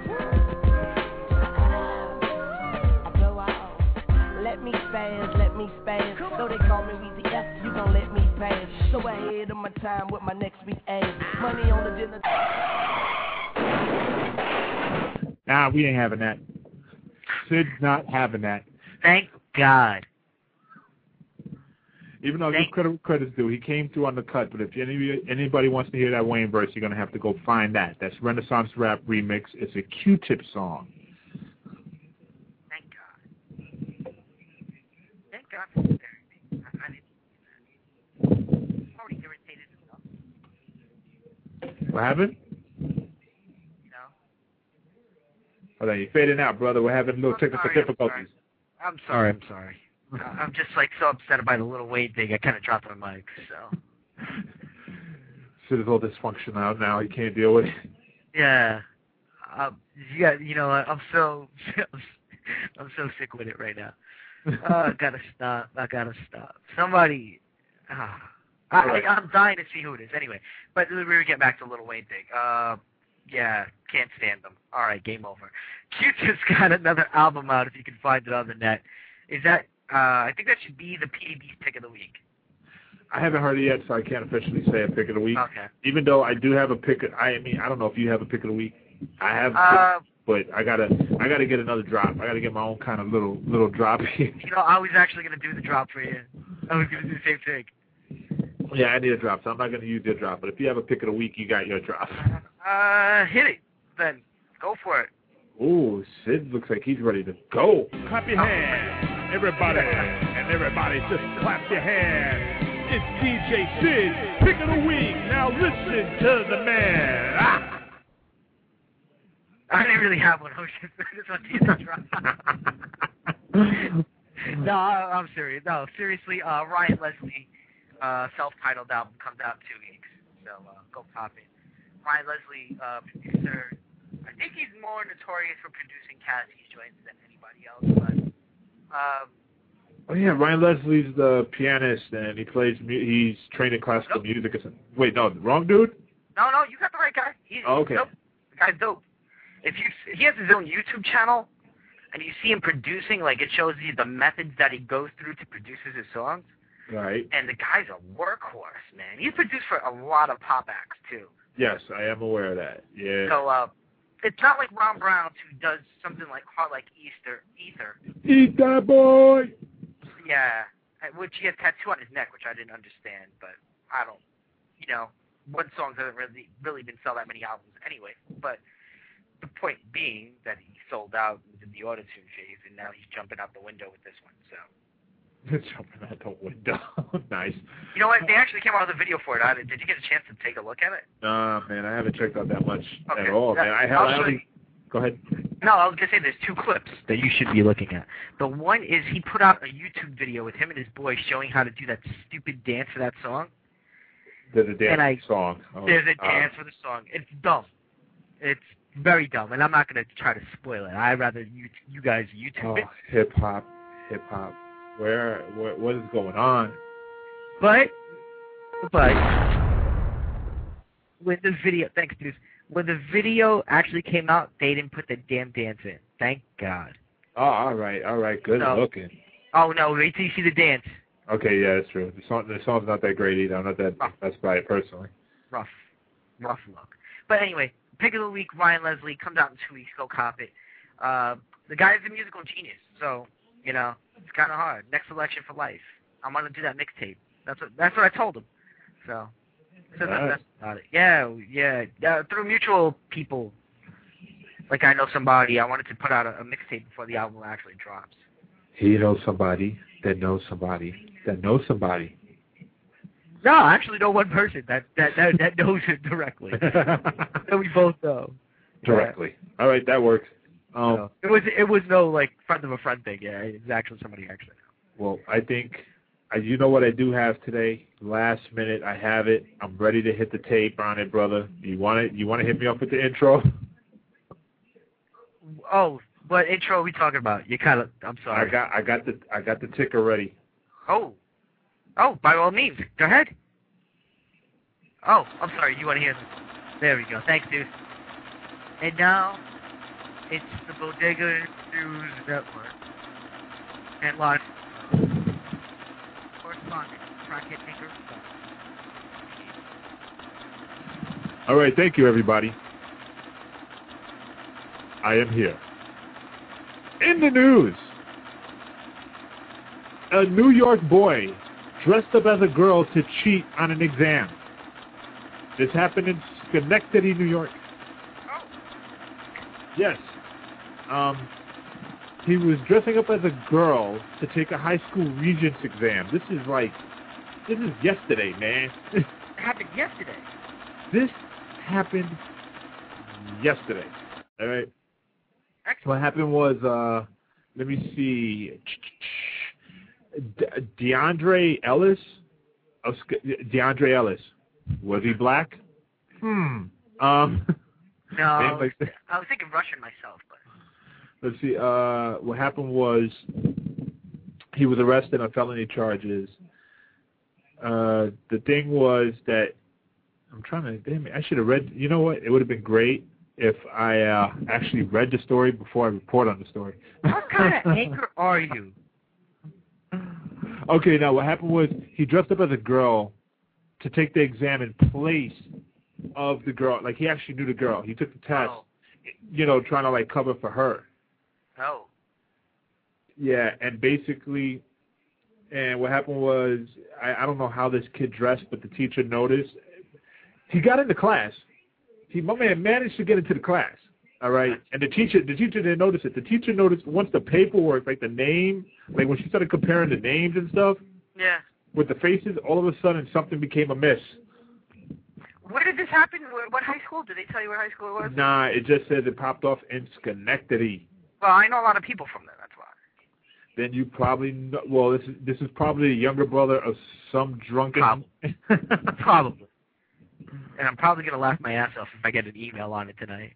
Let me spaz, let me spaz. So they call me Weezy F, you gon' let me pass. So ahead of my time with my next week ass. Money on the dinner. Nah, we ain't having that. Sid's not having that. Thank God. Even though credit's due, he came through on the cut. But if anybody wants to hear that Wayne verse, you're gonna have to go find that. That's Renaissance Rap Remix. It's a Q-Tip song. Thank God. Thank God for the therapy. I didn't do that. Already irritated enough. What happened? You know. Hold on, you're fading out, brother. We're having little technical difficulties. I'm sorry. I'm just like so upset by the Little Wayne thing. I kind of dropped my mic, so. Sid is all dysfunctional out now. He can't deal with it. Yeah. You know, I'm so sick with it right now. I gotta stop. Somebody. I'm dying to see who it is. Anyway, but we were getting back to the Little Wayne thing. Yeah, can't stand them. All right, game over. Q-Tip's got another album out if you can find it on the net. Is that? I think that should be the PAB's pick of the week. I haven't heard it yet, so I can't officially say a pick of the week. Okay. Even though I do have a pick. I don't know if you have a pick of the week. I have, but I gotta get another drop. I gotta get my own kind of little drop here. You know, I was actually gonna do the drop for you. I was gonna do the same thing. Yeah, I need a drop, so I'm not gonna use your drop. But if you have a pick of the week, you got your drop. Hit it. Then go for it. Ooh, Sid looks like he's ready to go. Clap your hands. Everybody, just clap your hands. It's DJ Sid, pick of the week. Now listen to the man. Ah. I didn't really have one. I just want to use the drop. No, I'm serious. No, seriously, Ryan Leslie, self-titled album comes out in 2 weeks. So go pop it. Ryan Leslie, producer. I think he's more notorious for producing Cassie's joints than anybody else, but. Oh yeah, Ryan Leslie's the pianist, and he plays. He's trained in classical music. Wait, no, wrong dude. No, you got the right guy. He's okay. Dope. The guy's dope. He has his own YouTube channel, and you see him producing, like it shows you the methods that he goes through to produce his songs. Right. And the guy's a workhorse, man. He's produced for a lot of pop acts too. Yes, I am aware of that. Yeah. So it's not like Ron Brown, who does something like Ether. Eat that boy. Yeah, which he has tattoo on his neck, which I didn't understand, but I don't, one song doesn't really been sell that many albums anyway. But the point being that he sold out in the auto-tune phase, and now he's jumping out the window with this one. So. Jumping out the window, nice. You know what? They actually came out with a video for it. Did you get a chance to take a look at it? Man, I haven't checked out that much at all. Man, Go ahead. No, I was going to say there's 2 clips that you should be looking at. The one is he put out a YouTube video with him and his boy showing how to do that stupid dance for that song. There's a dance song. There's a dance for the song. It's dumb. It's very dumb, and I'm not going to try to spoil it. I'd rather you guys YouTube it. Hip hop. What is going on? But when the video, thanks, dudes. When the video actually came out, they didn't put the damn dance in. Thank God. Oh, all right. Good looking. Oh no, wait till you see the dance. Okay, yeah, that's true. The song's not that great either. I'm not that impressed by it personally. Rough look. But anyway, pick of the week, Ryan Leslie, comes out in 2 weeks. Go cop it. The guy's a musical genius, so it's kind of hard. Next selection for life. I'm gonna do that mixtape. That's what I told him. So. That's about it. Yeah. Through mutual people. Like I know somebody. I wanted to put out a mixtape before the album actually drops. He knows somebody that knows somebody that knows somebody. No, I actually know one person that knows him directly. That we both know. Directly. All right, that works. It was no like friend of a friend thing. Yeah, it's actually somebody I actually know. Well, I think you know what I do have today. Last minute, I have it. I'm ready to hit the tape on it, brother. You want it? You want to hit me up with the intro? Oh, what intro are we talking about? I'm sorry. I got the ticker ready. Oh, by all means, go ahead. Oh, I'm sorry. You want to hear this? There we go. Thanks, dude. And now, it's the Bodega News Network. And live correspondent, Crockett Maker. All right, thank you, everybody. I am here. In the news, a New York boy dressed up as a girl to cheat on an exam. This happened in Schenectady, New York. Oh. Yes. He was dressing up as a girl to take a high school regents exam. This is yesterday, man. It happened yesterday. This happened yesterday. All right. Excellent. What happened was, let me see, DeAndre Ellis. DeAndre Ellis. Was he black? No, I was thinking Russian myself, but. Let's see. What happened was he was arrested on felony charges. The thing was that I should have read. You know what? It would have been great if I actually read the story before I report on the story. What kind of anchor are you? Okay, now what happened was he dressed up as a girl to take the exam in place of the girl. Like, he actually knew the girl. He took the test, trying to, like, cover for her. Oh. Yeah, and basically, what happened was, I don't know how this kid dressed, but the teacher noticed. He got into class. My man managed to get into the class, all right? And the teacher didn't notice it. The teacher noticed once the paperwork, like the name, like when she started comparing the names and stuff. Yeah. With the faces, all of a sudden something became amiss. Where did this happen? What high school? Did they tell you what high school it was? Nah, it just says it popped off in Schenectady. Well, I know a lot of people from there, that's why. Then you probably know, well, this is probably a younger brother of some drunken... Probably. And I'm probably going to laugh my ass off if I get an email on it tonight.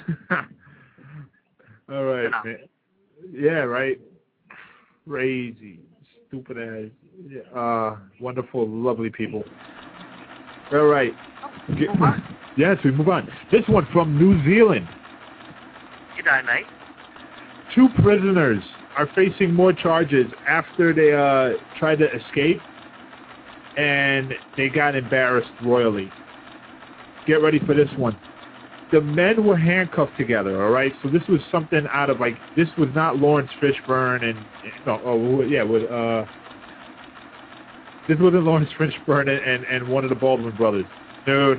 All right, man. Yeah, right. Crazy. Stupid ass. Wonderful, lovely people. All right. Yes, we move on. This one from New Zealand. Good night, mate. 2 prisoners are facing more charges after they tried to escape, and they got embarrassed royally. Get ready for this one. The men were handcuffed together, all right? So this was something out of, like, this was not Lawrence Fishburne this wasn't Lawrence Fishburne and one of the Baldwin brothers. No.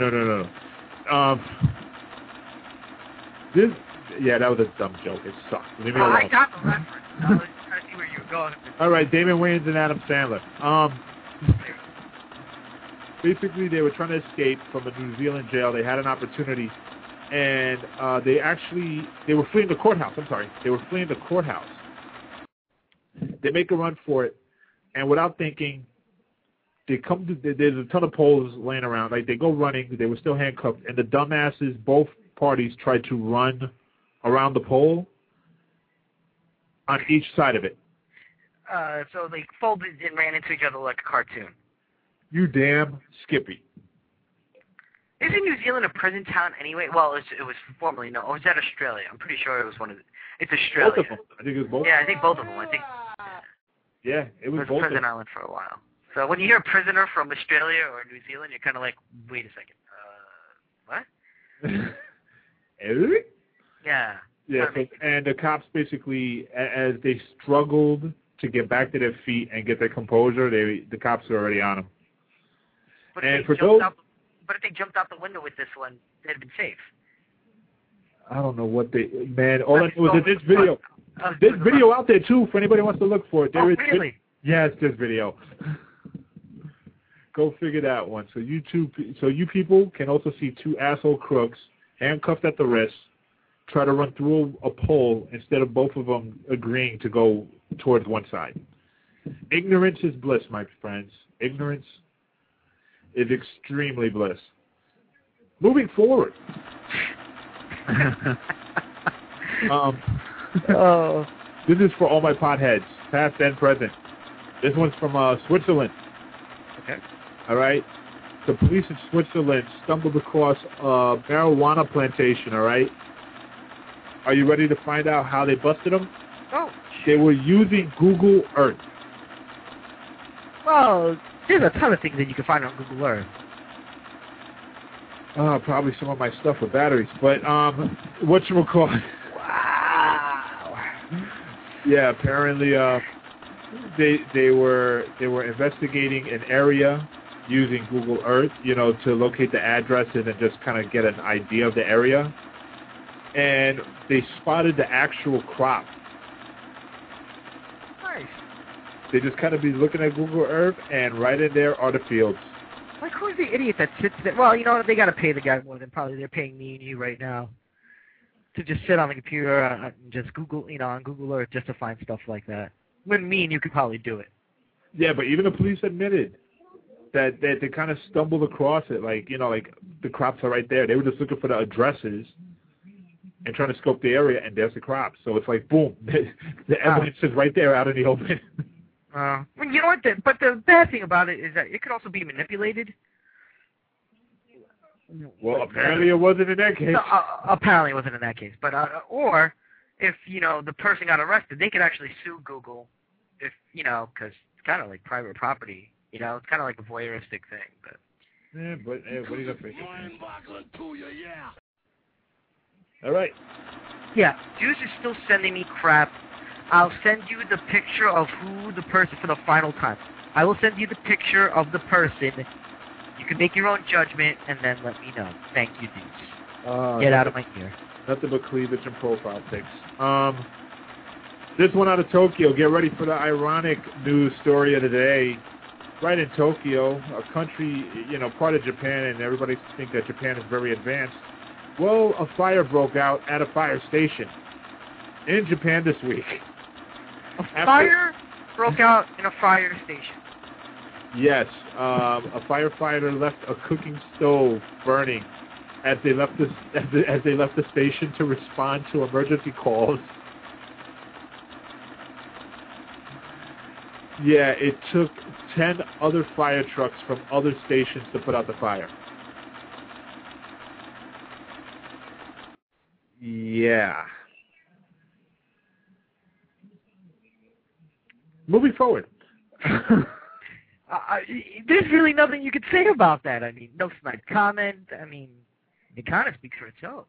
That was a dumb joke. It sucked. Leave me alone. I got the reference. I was trying to see where you were going. All right, Damon Wayans and Adam Sandler. Basically, they were trying to escape from a New Zealand jail. They had an opportunity, and they were fleeing the courthouse. I'm sorry. They were fleeing the courthouse. They make a run for it, and without thinking, there's a ton of poles laying around. Like, they go running. They were still handcuffed, and the dumbasses, both parties, tried to run around the pole on each side of it. So they folded and ran into each other like a cartoon. You damn Skippy. Isn't New Zealand a prison town anyway? Well, it was formerly, no. Or was that Australia? I'm pretty sure it was one of the... It's Australia. Both of them. I think it was both. Yeah, I think both of them. Yeah, it was both a prison island for a while. So when you hear a prisoner from Australia or New Zealand, you're kind of like, wait a second. What? Yeah. Yeah, and the cops basically, as they struggled to get back to their feet and get their composure, the cops were already on them. But if they jumped out the window with this one, they'd have been safe. I don't know what all I know is that this video, There's video out there too for anybody who wants to look for it. There is really? Yes, there's video. Go figure that one. So you people can also see two asshole crooks handcuffed at the wrists try to run through a pole instead of both of them agreeing to go towards one side. Ignorance is bliss, my friends. Ignorance is extremely bliss. Moving forward. This is for all my potheads, past and present. This one's from Switzerland. Okay. All right. The police in Switzerland stumbled across a marijuana plantation. All right. Are you ready to find out how they busted them? Oh. They were using Google Earth. Well, there's a ton of things that you can find on Google Earth. Probably some of my stuff with batteries, but whatchamacallit? Wow. Yeah, apparently they were investigating an area using Google Earth, to locate the addresses and just kind of get an idea of the area. And they spotted the actual crop. Nice. They just kind of be looking at Google Earth, and right in there are the fields. Like, who's the idiot that sits there? Well, they got to pay the guy more than probably they're paying me and you right now to just sit on the computer and just Google, on Google Earth just to find stuff like that. When me and you could probably do it. Yeah, but even the police admitted that they kind of stumbled across it. Like, like the crops are right there. They were just looking for the addresses and trying to scope the area, and there's the crops. So it's like, boom, the evidence is right there out in the open. Well, you know what? But the bad thing about it is that it could also be manipulated. Well, apparently it wasn't in that case. Apparently it wasn't in that case. But or if the person got arrested, they could actually sue Google. If because it's kind of like private property. It's kind of like a voyeuristic thing. But yeah, but hey, what are you gonna think? All right. Yeah, Juice is still sending me crap. I'll send you the picture of who the person for the final time. I will send you the picture of the person. You can make your own judgment and then let me know. Thank you, Juice. Get out of my ear. Nothing but cleavage and profile pics. This one out of Tokyo. Get ready for the ironic news story of the day. Right in Tokyo, a country, part of Japan, and everybody thinks that Japan is very advanced. Well, a fire broke out at a fire station in Japan this week. Fire broke out in a fire station. Yes, a firefighter left a cooking stove burning as they left the station to respond to emergency calls. Yeah, it took 10 other fire trucks from other stations to put out the fire. Yeah. Moving forward. There's really nothing you could say about that. I mean, no snide comment. I mean, it kind of speaks for itself.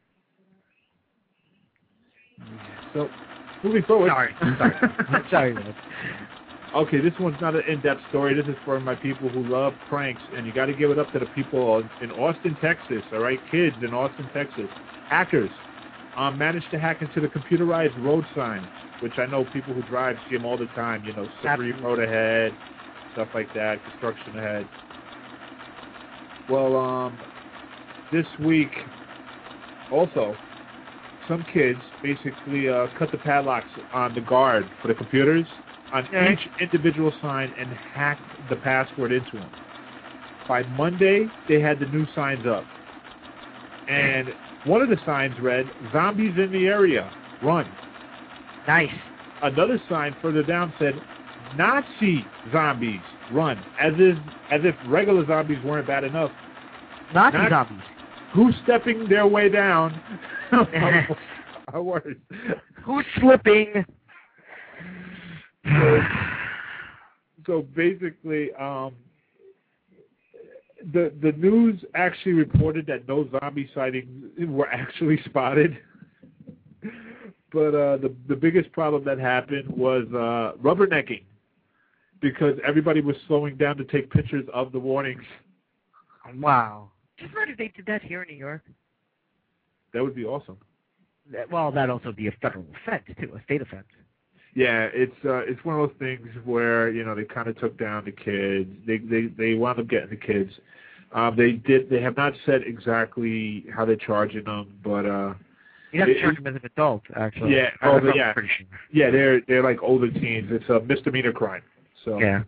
So, moving forward. Sorry, man. Okay, this one's not an in-depth story. This is for my people who love pranks, and you got to give it up to the people in Austin, Texas. All right, kids in Austin, Texas, hackers managed to hack into the computerized road signs, which I know people who drive see them all the time. Slippery road ahead, stuff like that, construction ahead. Well, this week, also, some kids basically cut the padlocks on the guard for the computers on each individual sign and hacked the password into them. By Monday, they had the new signs up. And one of the signs read, "Zombies in the area, run." Nice. Another sign further down said, "Nazi zombies, run." As if regular zombies weren't bad enough. Nazi zombies. Who's stepping their way down? Our words. Who's slipping? So basically, the news actually reported that no zombie sightings were actually spotted. But the biggest problem that happened was rubbernecking, because everybody was slowing down to take pictures of the warnings. Wow. Just imagine if they did that here in New York. That would be awesome. Well, that'd also be a federal offense too, a state offense. Yeah, it's one of those things where they kind of took down the kids. They wound up getting the kids. They have not said exactly how they're charging them, but you have to charge them as an adult, actually. Yeah, I'm pretty sure. Yeah, they're like older teens. It's a misdemeanor crime. So yeah.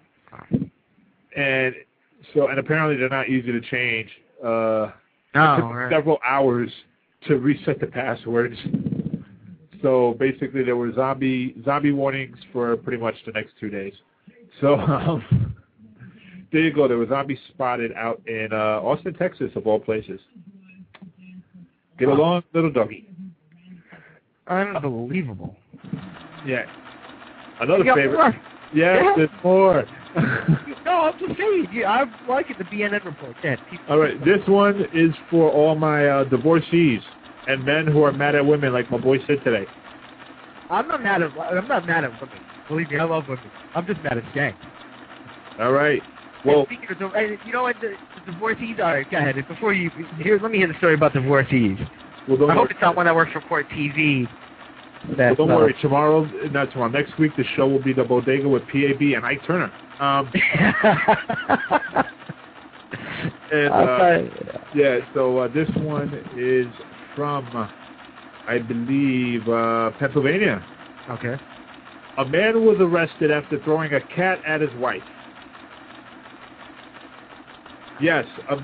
And apparently they're not easy to change. It took several hours to reset the passwords. So basically, there were zombie warnings for pretty much the next 2 days. So there you go. There was zombies spotted out in Austin, Texas, of all places. Get along, little doggy. Unbelievable. Yeah. Another favorite. Yes, there's more. No, I'm just saying. Yeah, I like it. The BNN report. Yeah, all right, this one is for all my divorcees and men who are mad at women, like my boy said today. I'm not mad at women. Believe me, I love women. I'm just mad at gang. All right. Well, speaking of, you know what, the divorcees. All right, go ahead. Let me hear the story about divorcees. Well, I hope it's not one that works for Court TV. Well, don't worry. Next week, the show will be the Bodega with PAB and Ike Turner. So this one is from, I believe, Pennsylvania. Okay. A man was arrested after throwing a cat at his wife. Yes, a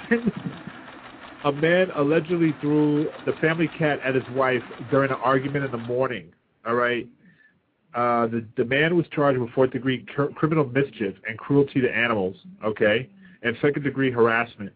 man allegedly threw the family cat at his wife during an argument in the morning. All right. The man was charged with fourth-degree criminal mischief and cruelty to animals, okay, and second-degree harassment.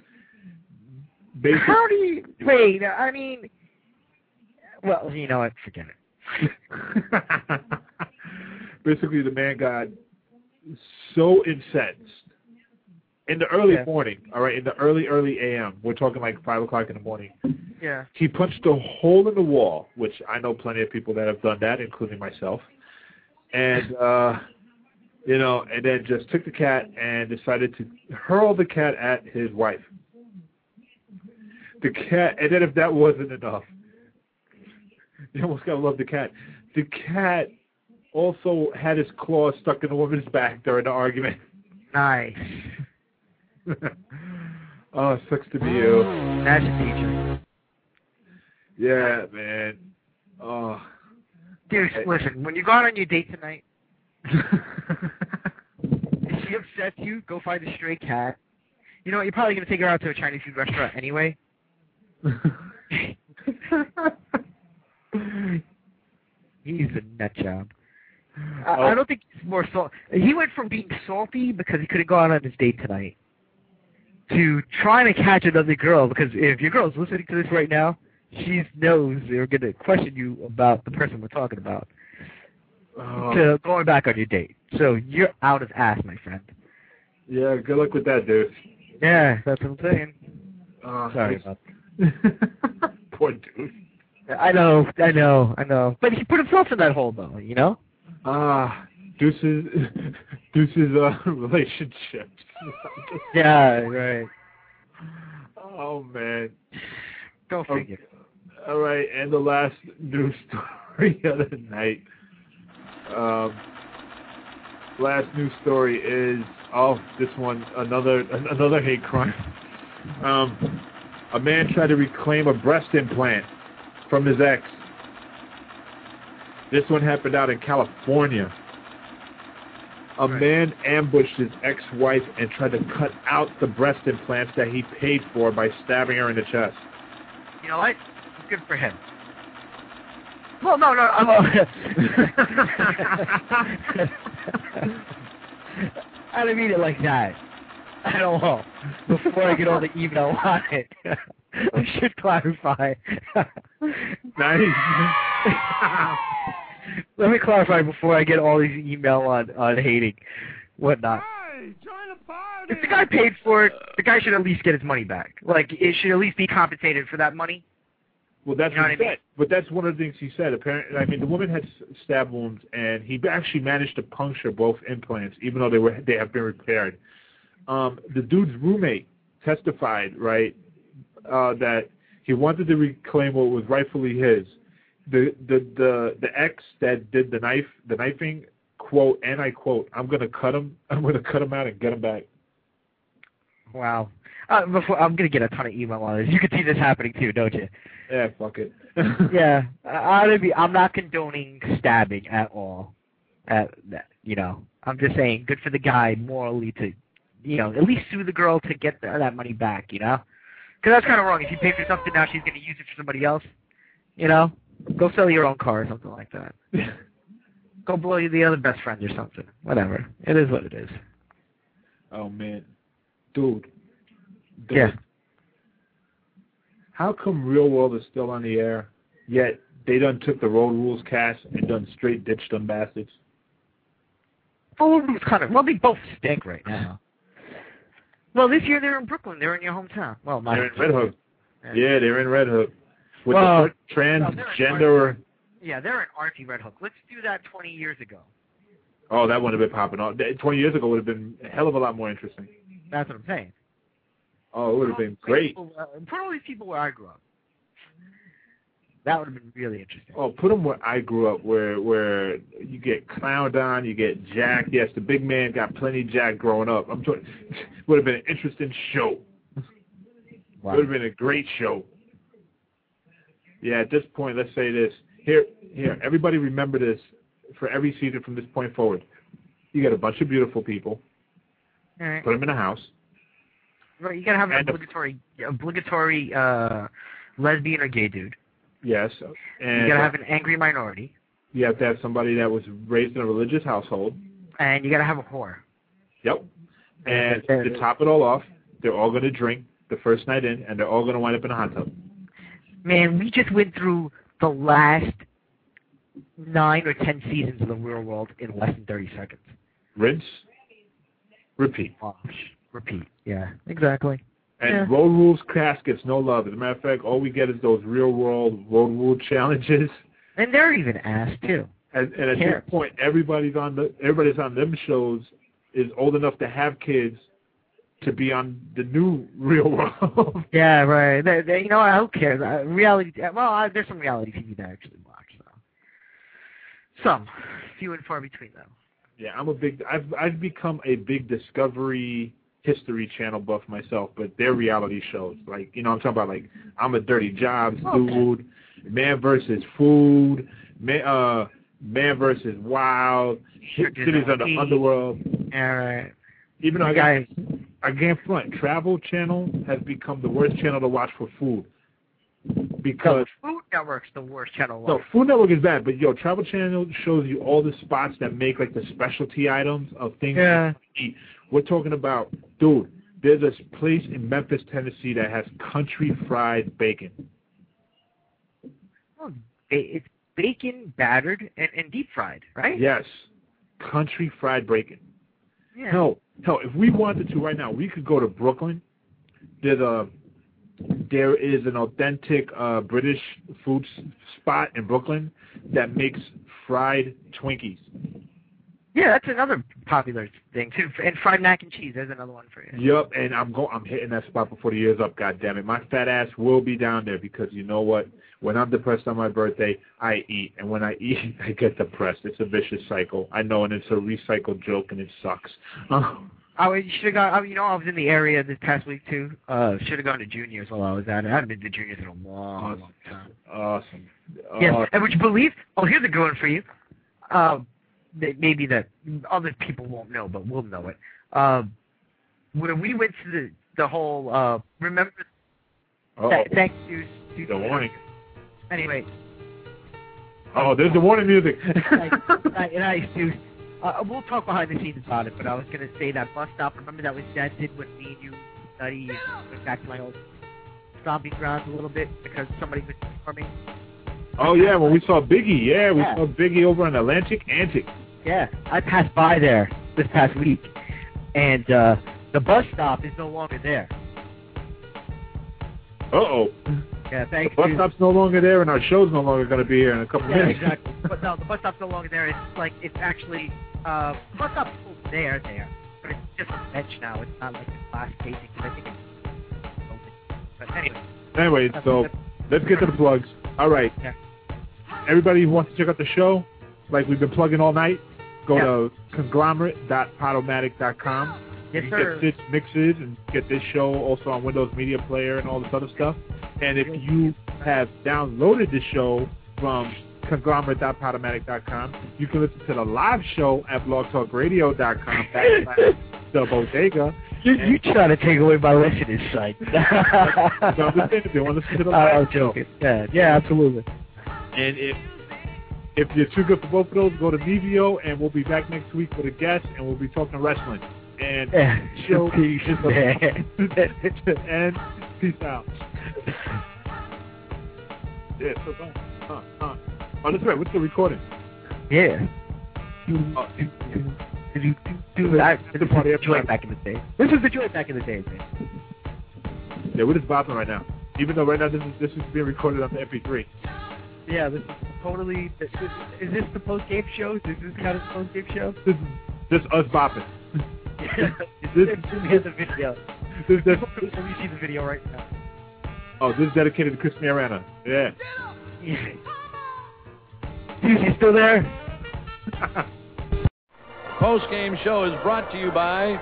How do you wait? I mean, well, you know what? Forget it. Basically, the man got so incensed in the early morning. All right, in the early a.m. We're talking like 5 o'clock in the morning. Yeah. He punched a hole in the wall, which I know plenty of people that have done that, including myself. And, and then just took the cat and decided to hurl the cat at his wife. The cat, and then if that wasn't enough, you almost gotta love the cat. The cat also had his claws stuck in the woman's back during the argument. Nice. Oh, it sucks to be you. That's a teacher. Yeah, man. Oh. Dude, listen, when you go out on your date tonight, if she upsets you, go find a stray cat. You know what, you're probably going to take her out to a Chinese food restaurant anyway. He's a nut job. I don't think he's more salty. He went from being salty because he couldn't go out on his date tonight to trying to catch another girl, because if your girl's listening to this right now, she knows they're going to question you about the person we're talking about. To going back on your date. So you're out of ass, my friend. Yeah, good luck with that, dude. Yeah, that's what I'm saying. Sorry about that. Poor dude. I know. But he put himself in that hole, though, you know? Deuce's relationships. Yeah, right. Oh, man. Go figure. All right, and the last news story of the night. Last news story is this one, another hate crime. A man tried to reclaim a breast implant from his ex. This one happened out in California. A man ambushed his ex-wife and tried to cut out the breast implants that he paid for by stabbing her in the chest. You know what? Good for him. Well, no. I didn't mean it like that. I don't know. Before I get all the email on it, I should clarify. Nice. Let me clarify before I get all these email on hating whatnot. Hey, join the party. If the guy paid for it, the guy should at least get his money back. Like, it should at least be compensated for that money. Well, that's what he said. But that's one of the things he said. Apparently, I mean, the woman had stab wounds, and he actually managed to puncture both implants, even though they have been repaired. The dude's roommate testified, right, that He wanted to reclaim what was rightfully his. The ex that did the knifing, quote, and I quote, I'm gonna cut him out and get him back. Wow. I'm gonna get a ton of email on this. You can see this happening too, don't you? Yeah, fuck it. Yeah, I'm not condoning stabbing at all. You know, I'm just saying, good for the guy morally to, you know, at least sue the girl to get that money back. You know, because that's kind of wrong. If you pay for something now, she's gonna use it for somebody else. You know, go sell your own car or something like that. Go blow the other best friend or something. Whatever. It is what it is. Oh man, dude. Yeah. How come Real World is still on the air, yet they done took the Road Rules cast and done straight ditched them bastards? Well, they both stink right now. Well, this year they're in Brooklyn. They're in your hometown. Well, they're in Red Hook. Yeah, they're in Red Hook. With the transgender... Yeah, they're in artsy Red Hook. Let's do that 20 years ago. Oh, that would have been popping off. 20 years ago would have been a hell of a lot more interesting. That's what I'm saying. Oh, it would have been great. Put all these people where I grew up. That would have been really interesting. Oh, put them where I grew up, where you get clowned on, you get jacked. Yes, the big man got plenty jacked growing up. Would have been an interesting show. Wow. Would have been a great show. Yeah, at this point, let's say this. Here, everybody remember this for every season from this point forward. You get a bunch of beautiful people, all right. Put them in a house. Right, you gotta have an obligatory lesbian or gay dude. Yes. And you gotta have an angry minority. You have to have somebody that was raised in a religious household. And you gotta have a whore. Yep. And to top it all off, they're all gonna drink the first night in, and they're all gonna wind up in a hot tub. Man, we just went through the last 9 or 10 seasons of The Real World in less than 30 seconds. Rinse, repeat. Wash, repeat. Yeah, exactly. And Road Rules cast gets no love. As a matter of fact, all we get is those Real World Road Rule challenges. And they're even asked too. And at this point, everybody's on them shows is old enough to have kids to be on the new Real World. Yeah, right. You know, who cares? Reality. Well, there's some reality TV that I actually watch. Some, few and far between though. Yeah, I've become a big Discovery History Channel buff myself, but they're reality shows. Like, you know, I'm talking about like I'm a Dirty Jobs dude, Man vs. Food, Man vs. Wild, Cities of the Underworld. Yeah, right. Even though I can't front, Travel Channel has become the worst channel to watch for food. Because Food Network's the worst channel to watch. No, Food Network is bad, but Travel Channel shows you all the spots that make like the specialty items of things to eat. We're talking about, dude, there's a place in Memphis, Tennessee that has country fried bacon. Oh, it's bacon battered and deep fried, right? Yes. Country fried bacon. Yeah. Hell, if we wanted to right now, we could go to Brooklyn. There is an authentic British food spot in Brooklyn that makes fried Twinkies. Yeah, that's another popular thing too. And fried mac and cheese, there's another one for you. Yup, and I'm hitting that spot before the year's up. God damn it, my fat ass will be down there because you know what? When I'm depressed on my birthday, I eat, and when I eat, I get depressed. It's a vicious cycle. I know, and it's a recycled joke, and it sucks. I should have gone. You know, I was in the area this past week too. Should have gone to Juniors while I was at it. I haven't been to Juniors in a long time. Awesome. Yeah, and would you believe? Oh, here's a good one for you. Maybe that other people won't know, but we'll know it. When we went to the whole remember? Thank you. The warning. Anyway. Oh, there's the warning music. Nice, dude. We'll talk behind the scenes about it, but I was going to say that bus stop, remember that was dented when me and you studied and went back to my old stomping grounds a little bit because somebody was for me? Oh, yeah, when we saw Biggie. Yeah, we saw Biggie over on Atlantic Antic. Yeah, I passed by there this past week, and the bus stop is no longer there. Uh-oh. Yeah, thanks. The bus stop's no longer there, and our show's no longer going to be here in a couple minutes. Yeah, exactly. But no, the bus stop's no longer there. It's actually, the bus stop's still there, but it's just a bench now. It's not like a class casing, because I think it's open. But anyway. Anyway, so let's get to the plugs. All right. Yeah. Everybody who wants to check out the show, like we've been plugging all night, go to conglomerate.podomatic.com. Yes, you sir. get Sid's mixes and get this show also on Windows Media Player and all this other stuff. And if you have downloaded the show from conglomerate.podomatic.com, you can listen to the live show at blogtalkradio.com /The Bodega. You trying to take away my listening site. No, I'm just saying, if they want to listen to the live I'm joking. Yeah, absolutely. And if you're too good for both of those, go to Mevio, and we'll be back next week with a guest, and we'll be talking wrestling. And show peace, man. And peace out. Yeah, so go. Oh, that's right. What's the recording? Yeah. This This is the joint back in the day. This is the joint back in the day, man. Yeah, we're just bopping right now. Even though right now this is being recorded on the MP3. Yeah, this is totally. Is this the post-game show? Is this kind of the post-game show? This is just us bopping. This is the video. Let me see the video right now. Oh, this is dedicated to Chris Mariana. Yeah. He's still there? Post-game show is brought to you by...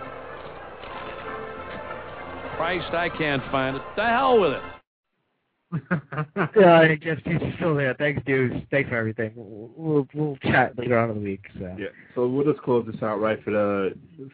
Christ, I can't find it. The hell with it. Yeah, I guess he's still there. Thanks, dudes. Thanks for everything. We'll chat later on in the week. So. Yeah. So we'll just close this out right for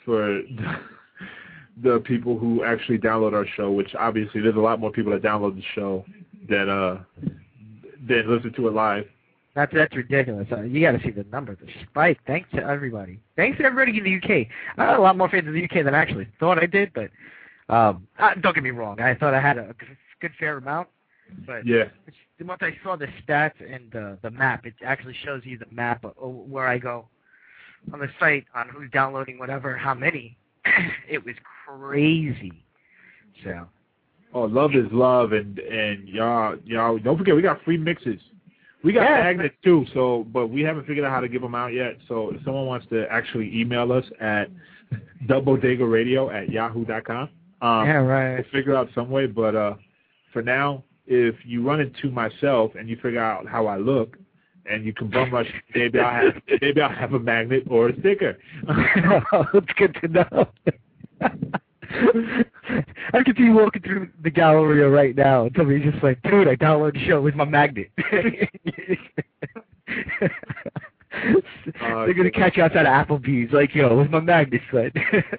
the people who actually download our show, which obviously there's a lot more people that download the show than listen to it live. That's ridiculous. You got to see the numbers. The spike. Thanks to everybody. Thanks to everybody in the UK. I had a lot more fans in the UK than I actually thought I did, but don't get me wrong. I thought I had a good fair amount. But yeah. Once I saw the stats and the map, it actually shows you the map of where I go on the site on who's downloading whatever, how many. It was crazy. So. Oh, love is love, and y'all don't forget we got free mixes. We got magnets too, but we haven't figured out how to give them out yet. So if someone wants to actually email us at thebodegaradio@yahoo.com, we'll figure out some way. But for now, if you run into myself and you figure out how I look, and you can bum rush, maybe I'll have a magnet or a sticker. It's good to know. I can see you walking through the Galleria right now, and somebody's just like, dude, I downloaded the show with my magnet. They're going to catch you outside of Applebee's, like, yo, with my magnet, son.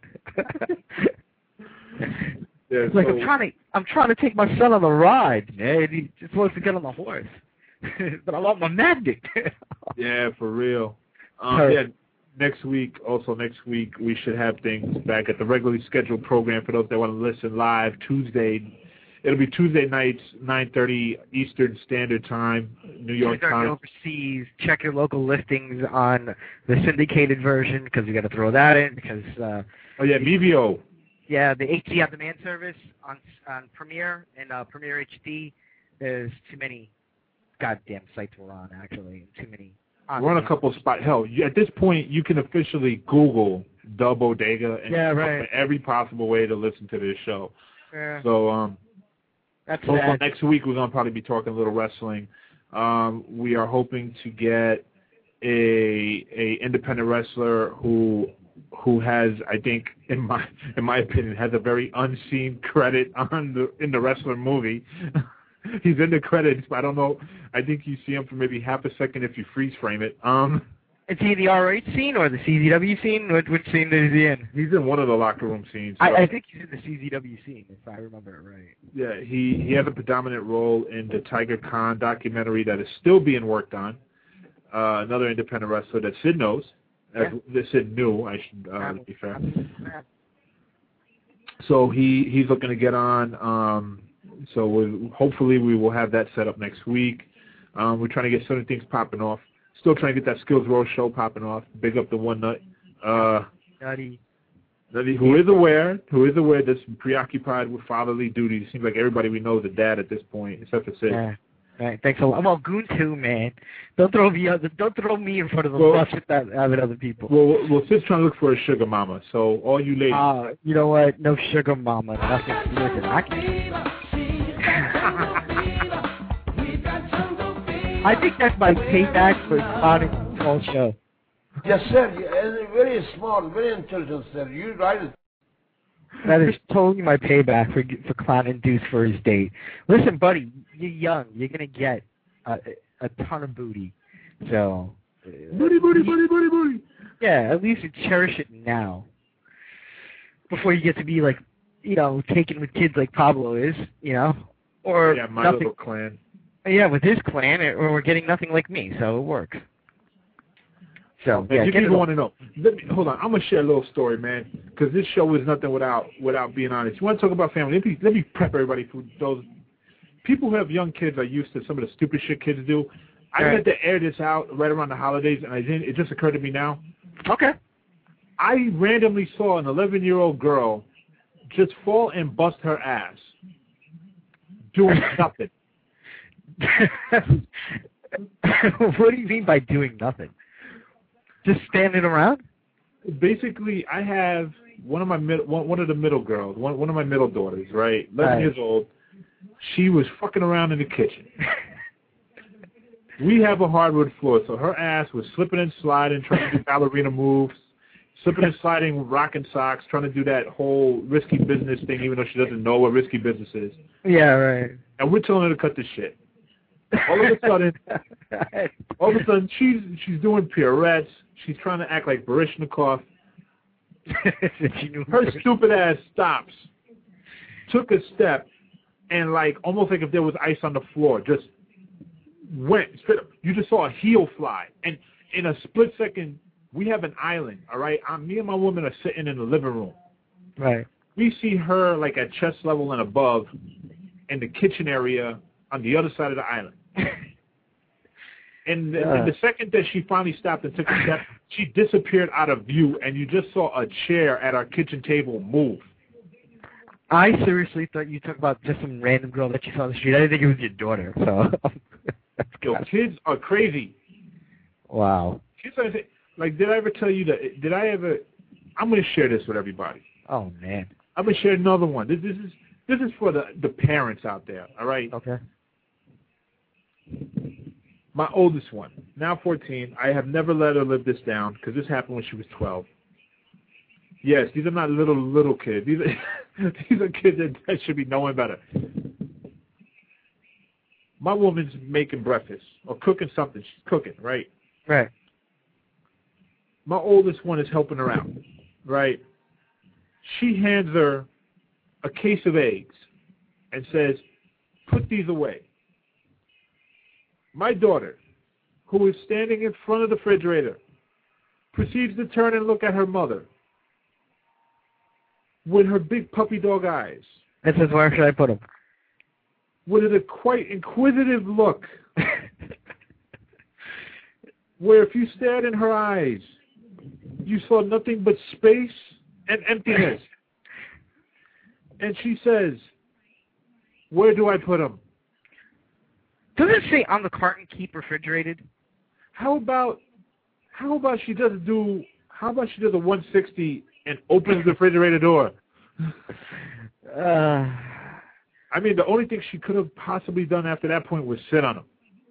Yeah, like, I'm trying to take my son on a ride, man. He just wants to get on the horse. But I want my magnet. Yeah, for real. Yeah, next week, we should have things back at the regularly scheduled program for those that want to listen live Tuesday. It'll be Tuesday nights, 9:30 Eastern Standard Time, New York time. Overseas, check your local listings on the syndicated version, because you got to throw that in, because... Mevio. Yeah, the HD on demand service on Premiere and Premiere HD. There's too many goddamn sites we're on, actually. Too many. We're on a couple of spots. Hell, at this point, you can officially Google The Bodega and every possible way to listen to this show. Yeah. So, that's also next week we're gonna probably be talking a little wrestling. We are hoping to get a independent wrestler who has, I think, in my opinion, has a very unseen credit in the wrestler movie. He's in the credits, but I don't know. I think you see him for maybe half a second if you freeze frame it. Is he the RH scene or the CZW scene? Which scene is he in? He's in one of the locker room scenes. So. I think he's in the CZW scene, if I remember it right. Yeah, he has a predominant role in the Tiger Khan documentary that is still being worked on. Another independent wrestler that Sid knows. Sid knew, I should be fair. So he's looking to get on. So hopefully we will have that set up next week. We're trying to get certain things popping off. Still trying to get that Skills Row show popping off. Big up the One Nut. Nutty. Who is aware that's preoccupied with fatherly duties. It seems like everybody we know is a dad at this point, except for Sid. Yeah. Right. Thanks a lot. Well, Goon too, man. Don't throw me in front of the bus with other people. Well, Sid's trying to look for a sugar mama. So all you ladies. You know what? No sugar mama. Nothing. Listen, I can. I think that's my payback for clowning the whole show. Yes, sir. It's very smart, very intelligent, sir. You right it. That is totally my payback for clowning Deuce for his date. Listen, buddy, you're young. You're gonna get a ton of booty. So. Booty. Yeah, at least cherish it now. Before you get to be like, taken with kids like Pablo is, or my nothing. little clan. Yeah, with his clan, or we're getting nothing like me, so it works. So you people want to know. Hold on, I'm gonna share a little story, man, because this show is nothing without being honest. You want to talk about family? Let me prep everybody for those people who have young kids are used to some of the stupid shit kids do. I had to air this out right around the holidays, and it just occurred to me now. Okay. I randomly saw an 11-year-old girl just fall and bust her ass doing nothing. What do you mean by doing nothing? Just standing around? Basically, I have one of the middle girls, one of my middle daughters, right? 11 years old. She was fucking around in the kitchen. We have a hardwood floor, so her ass was slipping and sliding, trying to do ballerina moves, slipping and sliding, rocking socks, trying to do that whole risky business thing, even though she doesn't know what risky business is. Yeah, right. And we're telling her to cut this shit. All of a sudden, she's doing pirouettes. She's trying to act like Baryshnikov. Her stupid ass stops, took a step, and almost like if there was ice on the floor, just went straight up. You just saw a heel fly, and in a split second, we have an island. All right, me and my woman are sitting in the living room. Right. We see her at chest level and above, in the kitchen area on the other side of the island. And the second that she finally stopped and took a step, she disappeared out of view, and you just saw a chair at our kitchen table move. I seriously thought you talked about just some random girl that you saw on the street. I didn't think it was your daughter. So. Yo, kids are crazy. Wow. Did I ever tell you that? I'm going to share this with everybody. Oh, man. I'm going to share another one. This is for the parents out there, all right? Okay. My oldest one, now 14, I have never let her live this down because this happened when she was 12. Yes, these are not little kids. These are kids that should be knowing better. My woman's making breakfast or cooking something. She's cooking, right? Right. My oldest one is helping her out, right? She hands her a case of eggs and says, "Put these away." My daughter, who is standing in front of the refrigerator, proceeds to turn and look at her mother with her big puppy dog eyes. And says, "Where should I put them?" With a quite inquisitive look, where if you stared in her eyes, you saw nothing but space and emptiness. And she says, "Where do I put them?" Does it say on the carton, "keep refrigerated"? How about she does a 160 and opens the refrigerator door? I mean, the only thing she could have possibly done after that point was sit on them.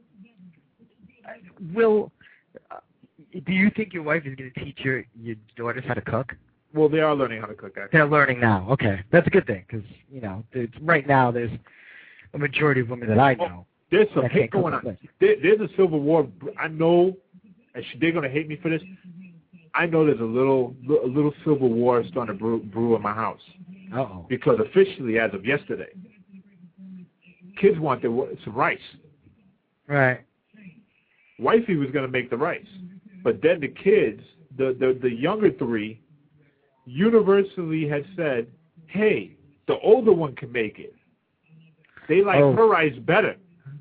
Will, do you think your wife is going to teach your daughters how to cook? Well, they are learning how to cook, actually. They're learning now. Okay. That's a good thing because, right now there's a majority of women that I know. There's some hate going on. There's a civil war. I know, and they're going to hate me for this. I know there's a little civil war starting to brew in my house. Uh-oh. Because officially, as of yesterday, kids want some rice. Right. Wifey was going to make the rice. But then the kids, the younger three, universally had said, "Hey, the older one can make it. They like her rice better."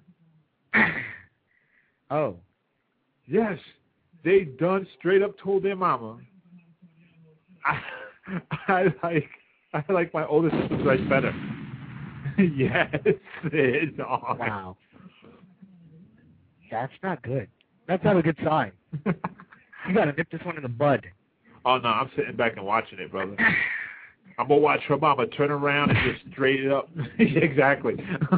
Oh. Yes. They done straight up told their mama, I like my older sister's rice better. Yes. It's on. Wow. That's not good. That's not a good sign. You got to nip this one in the bud. Oh, no, I'm sitting back and watching it, brother. I'm gonna watch her mama turn around and just straight it up. Exactly.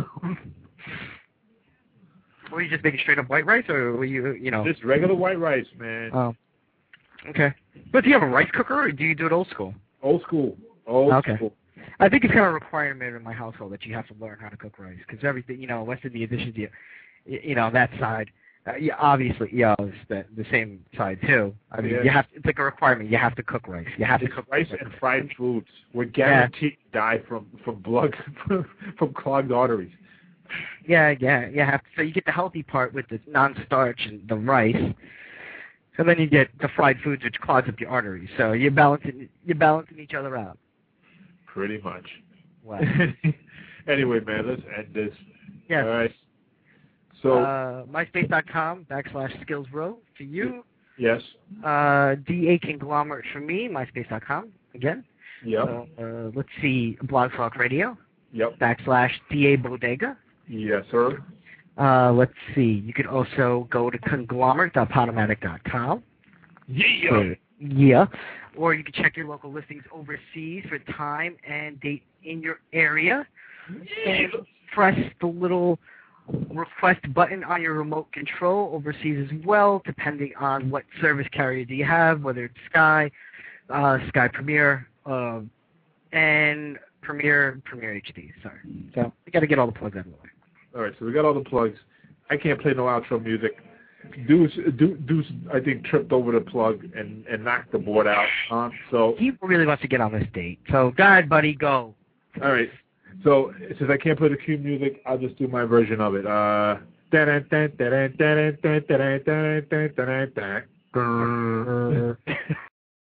Were you just making straight up white rice, or were you know? Just regular white rice, man. Oh. Okay. But do you have a rice cooker, or do you do it old school? Old school. Old school. I think it's kind of a requirement in my household that you have to learn how to cook rice, because everything, you know, West Indian dishes, you know, that side, obviously, it's the same side too. I mean, you have, it's like a requirement. You have to cook rice. You have to cook rice and fried foods. We're guaranteed to die from blood, from clogged arteries. Yeah, you have to. So you get the healthy part with the non-starch and the rice, and then you get the fried foods, which clogs up your arteries. So you're balancing each other out. Pretty much. Wow. Anyway, man, let's end this. Yes. All right. So MySpace.com/SkillsBro for you. Yes. DA Conglomerate for me. MySpace.com again. Yep. Let's see. Blog Talk Radio. Yep. /DA Bodega. Yes, sir. Let's see. You can also go to conglomerate.podomatic.com. Yeah. Or you can check your local listings overseas for time and date in your area. And press the little request button on your remote control overseas as well, depending on what service carrier do you have, whether it's Sky, Sky Premier, and Premier HD. Sorry. So we got to get all the plugs out of the way. All right, so we got all the plugs. I can't play no outro music. Deuce, I think, tripped over the plug and knocked the board out. So he really wants to get on this date. So go ahead, buddy, go. All right. So since I can't play the cue music, I'll just do my version of it.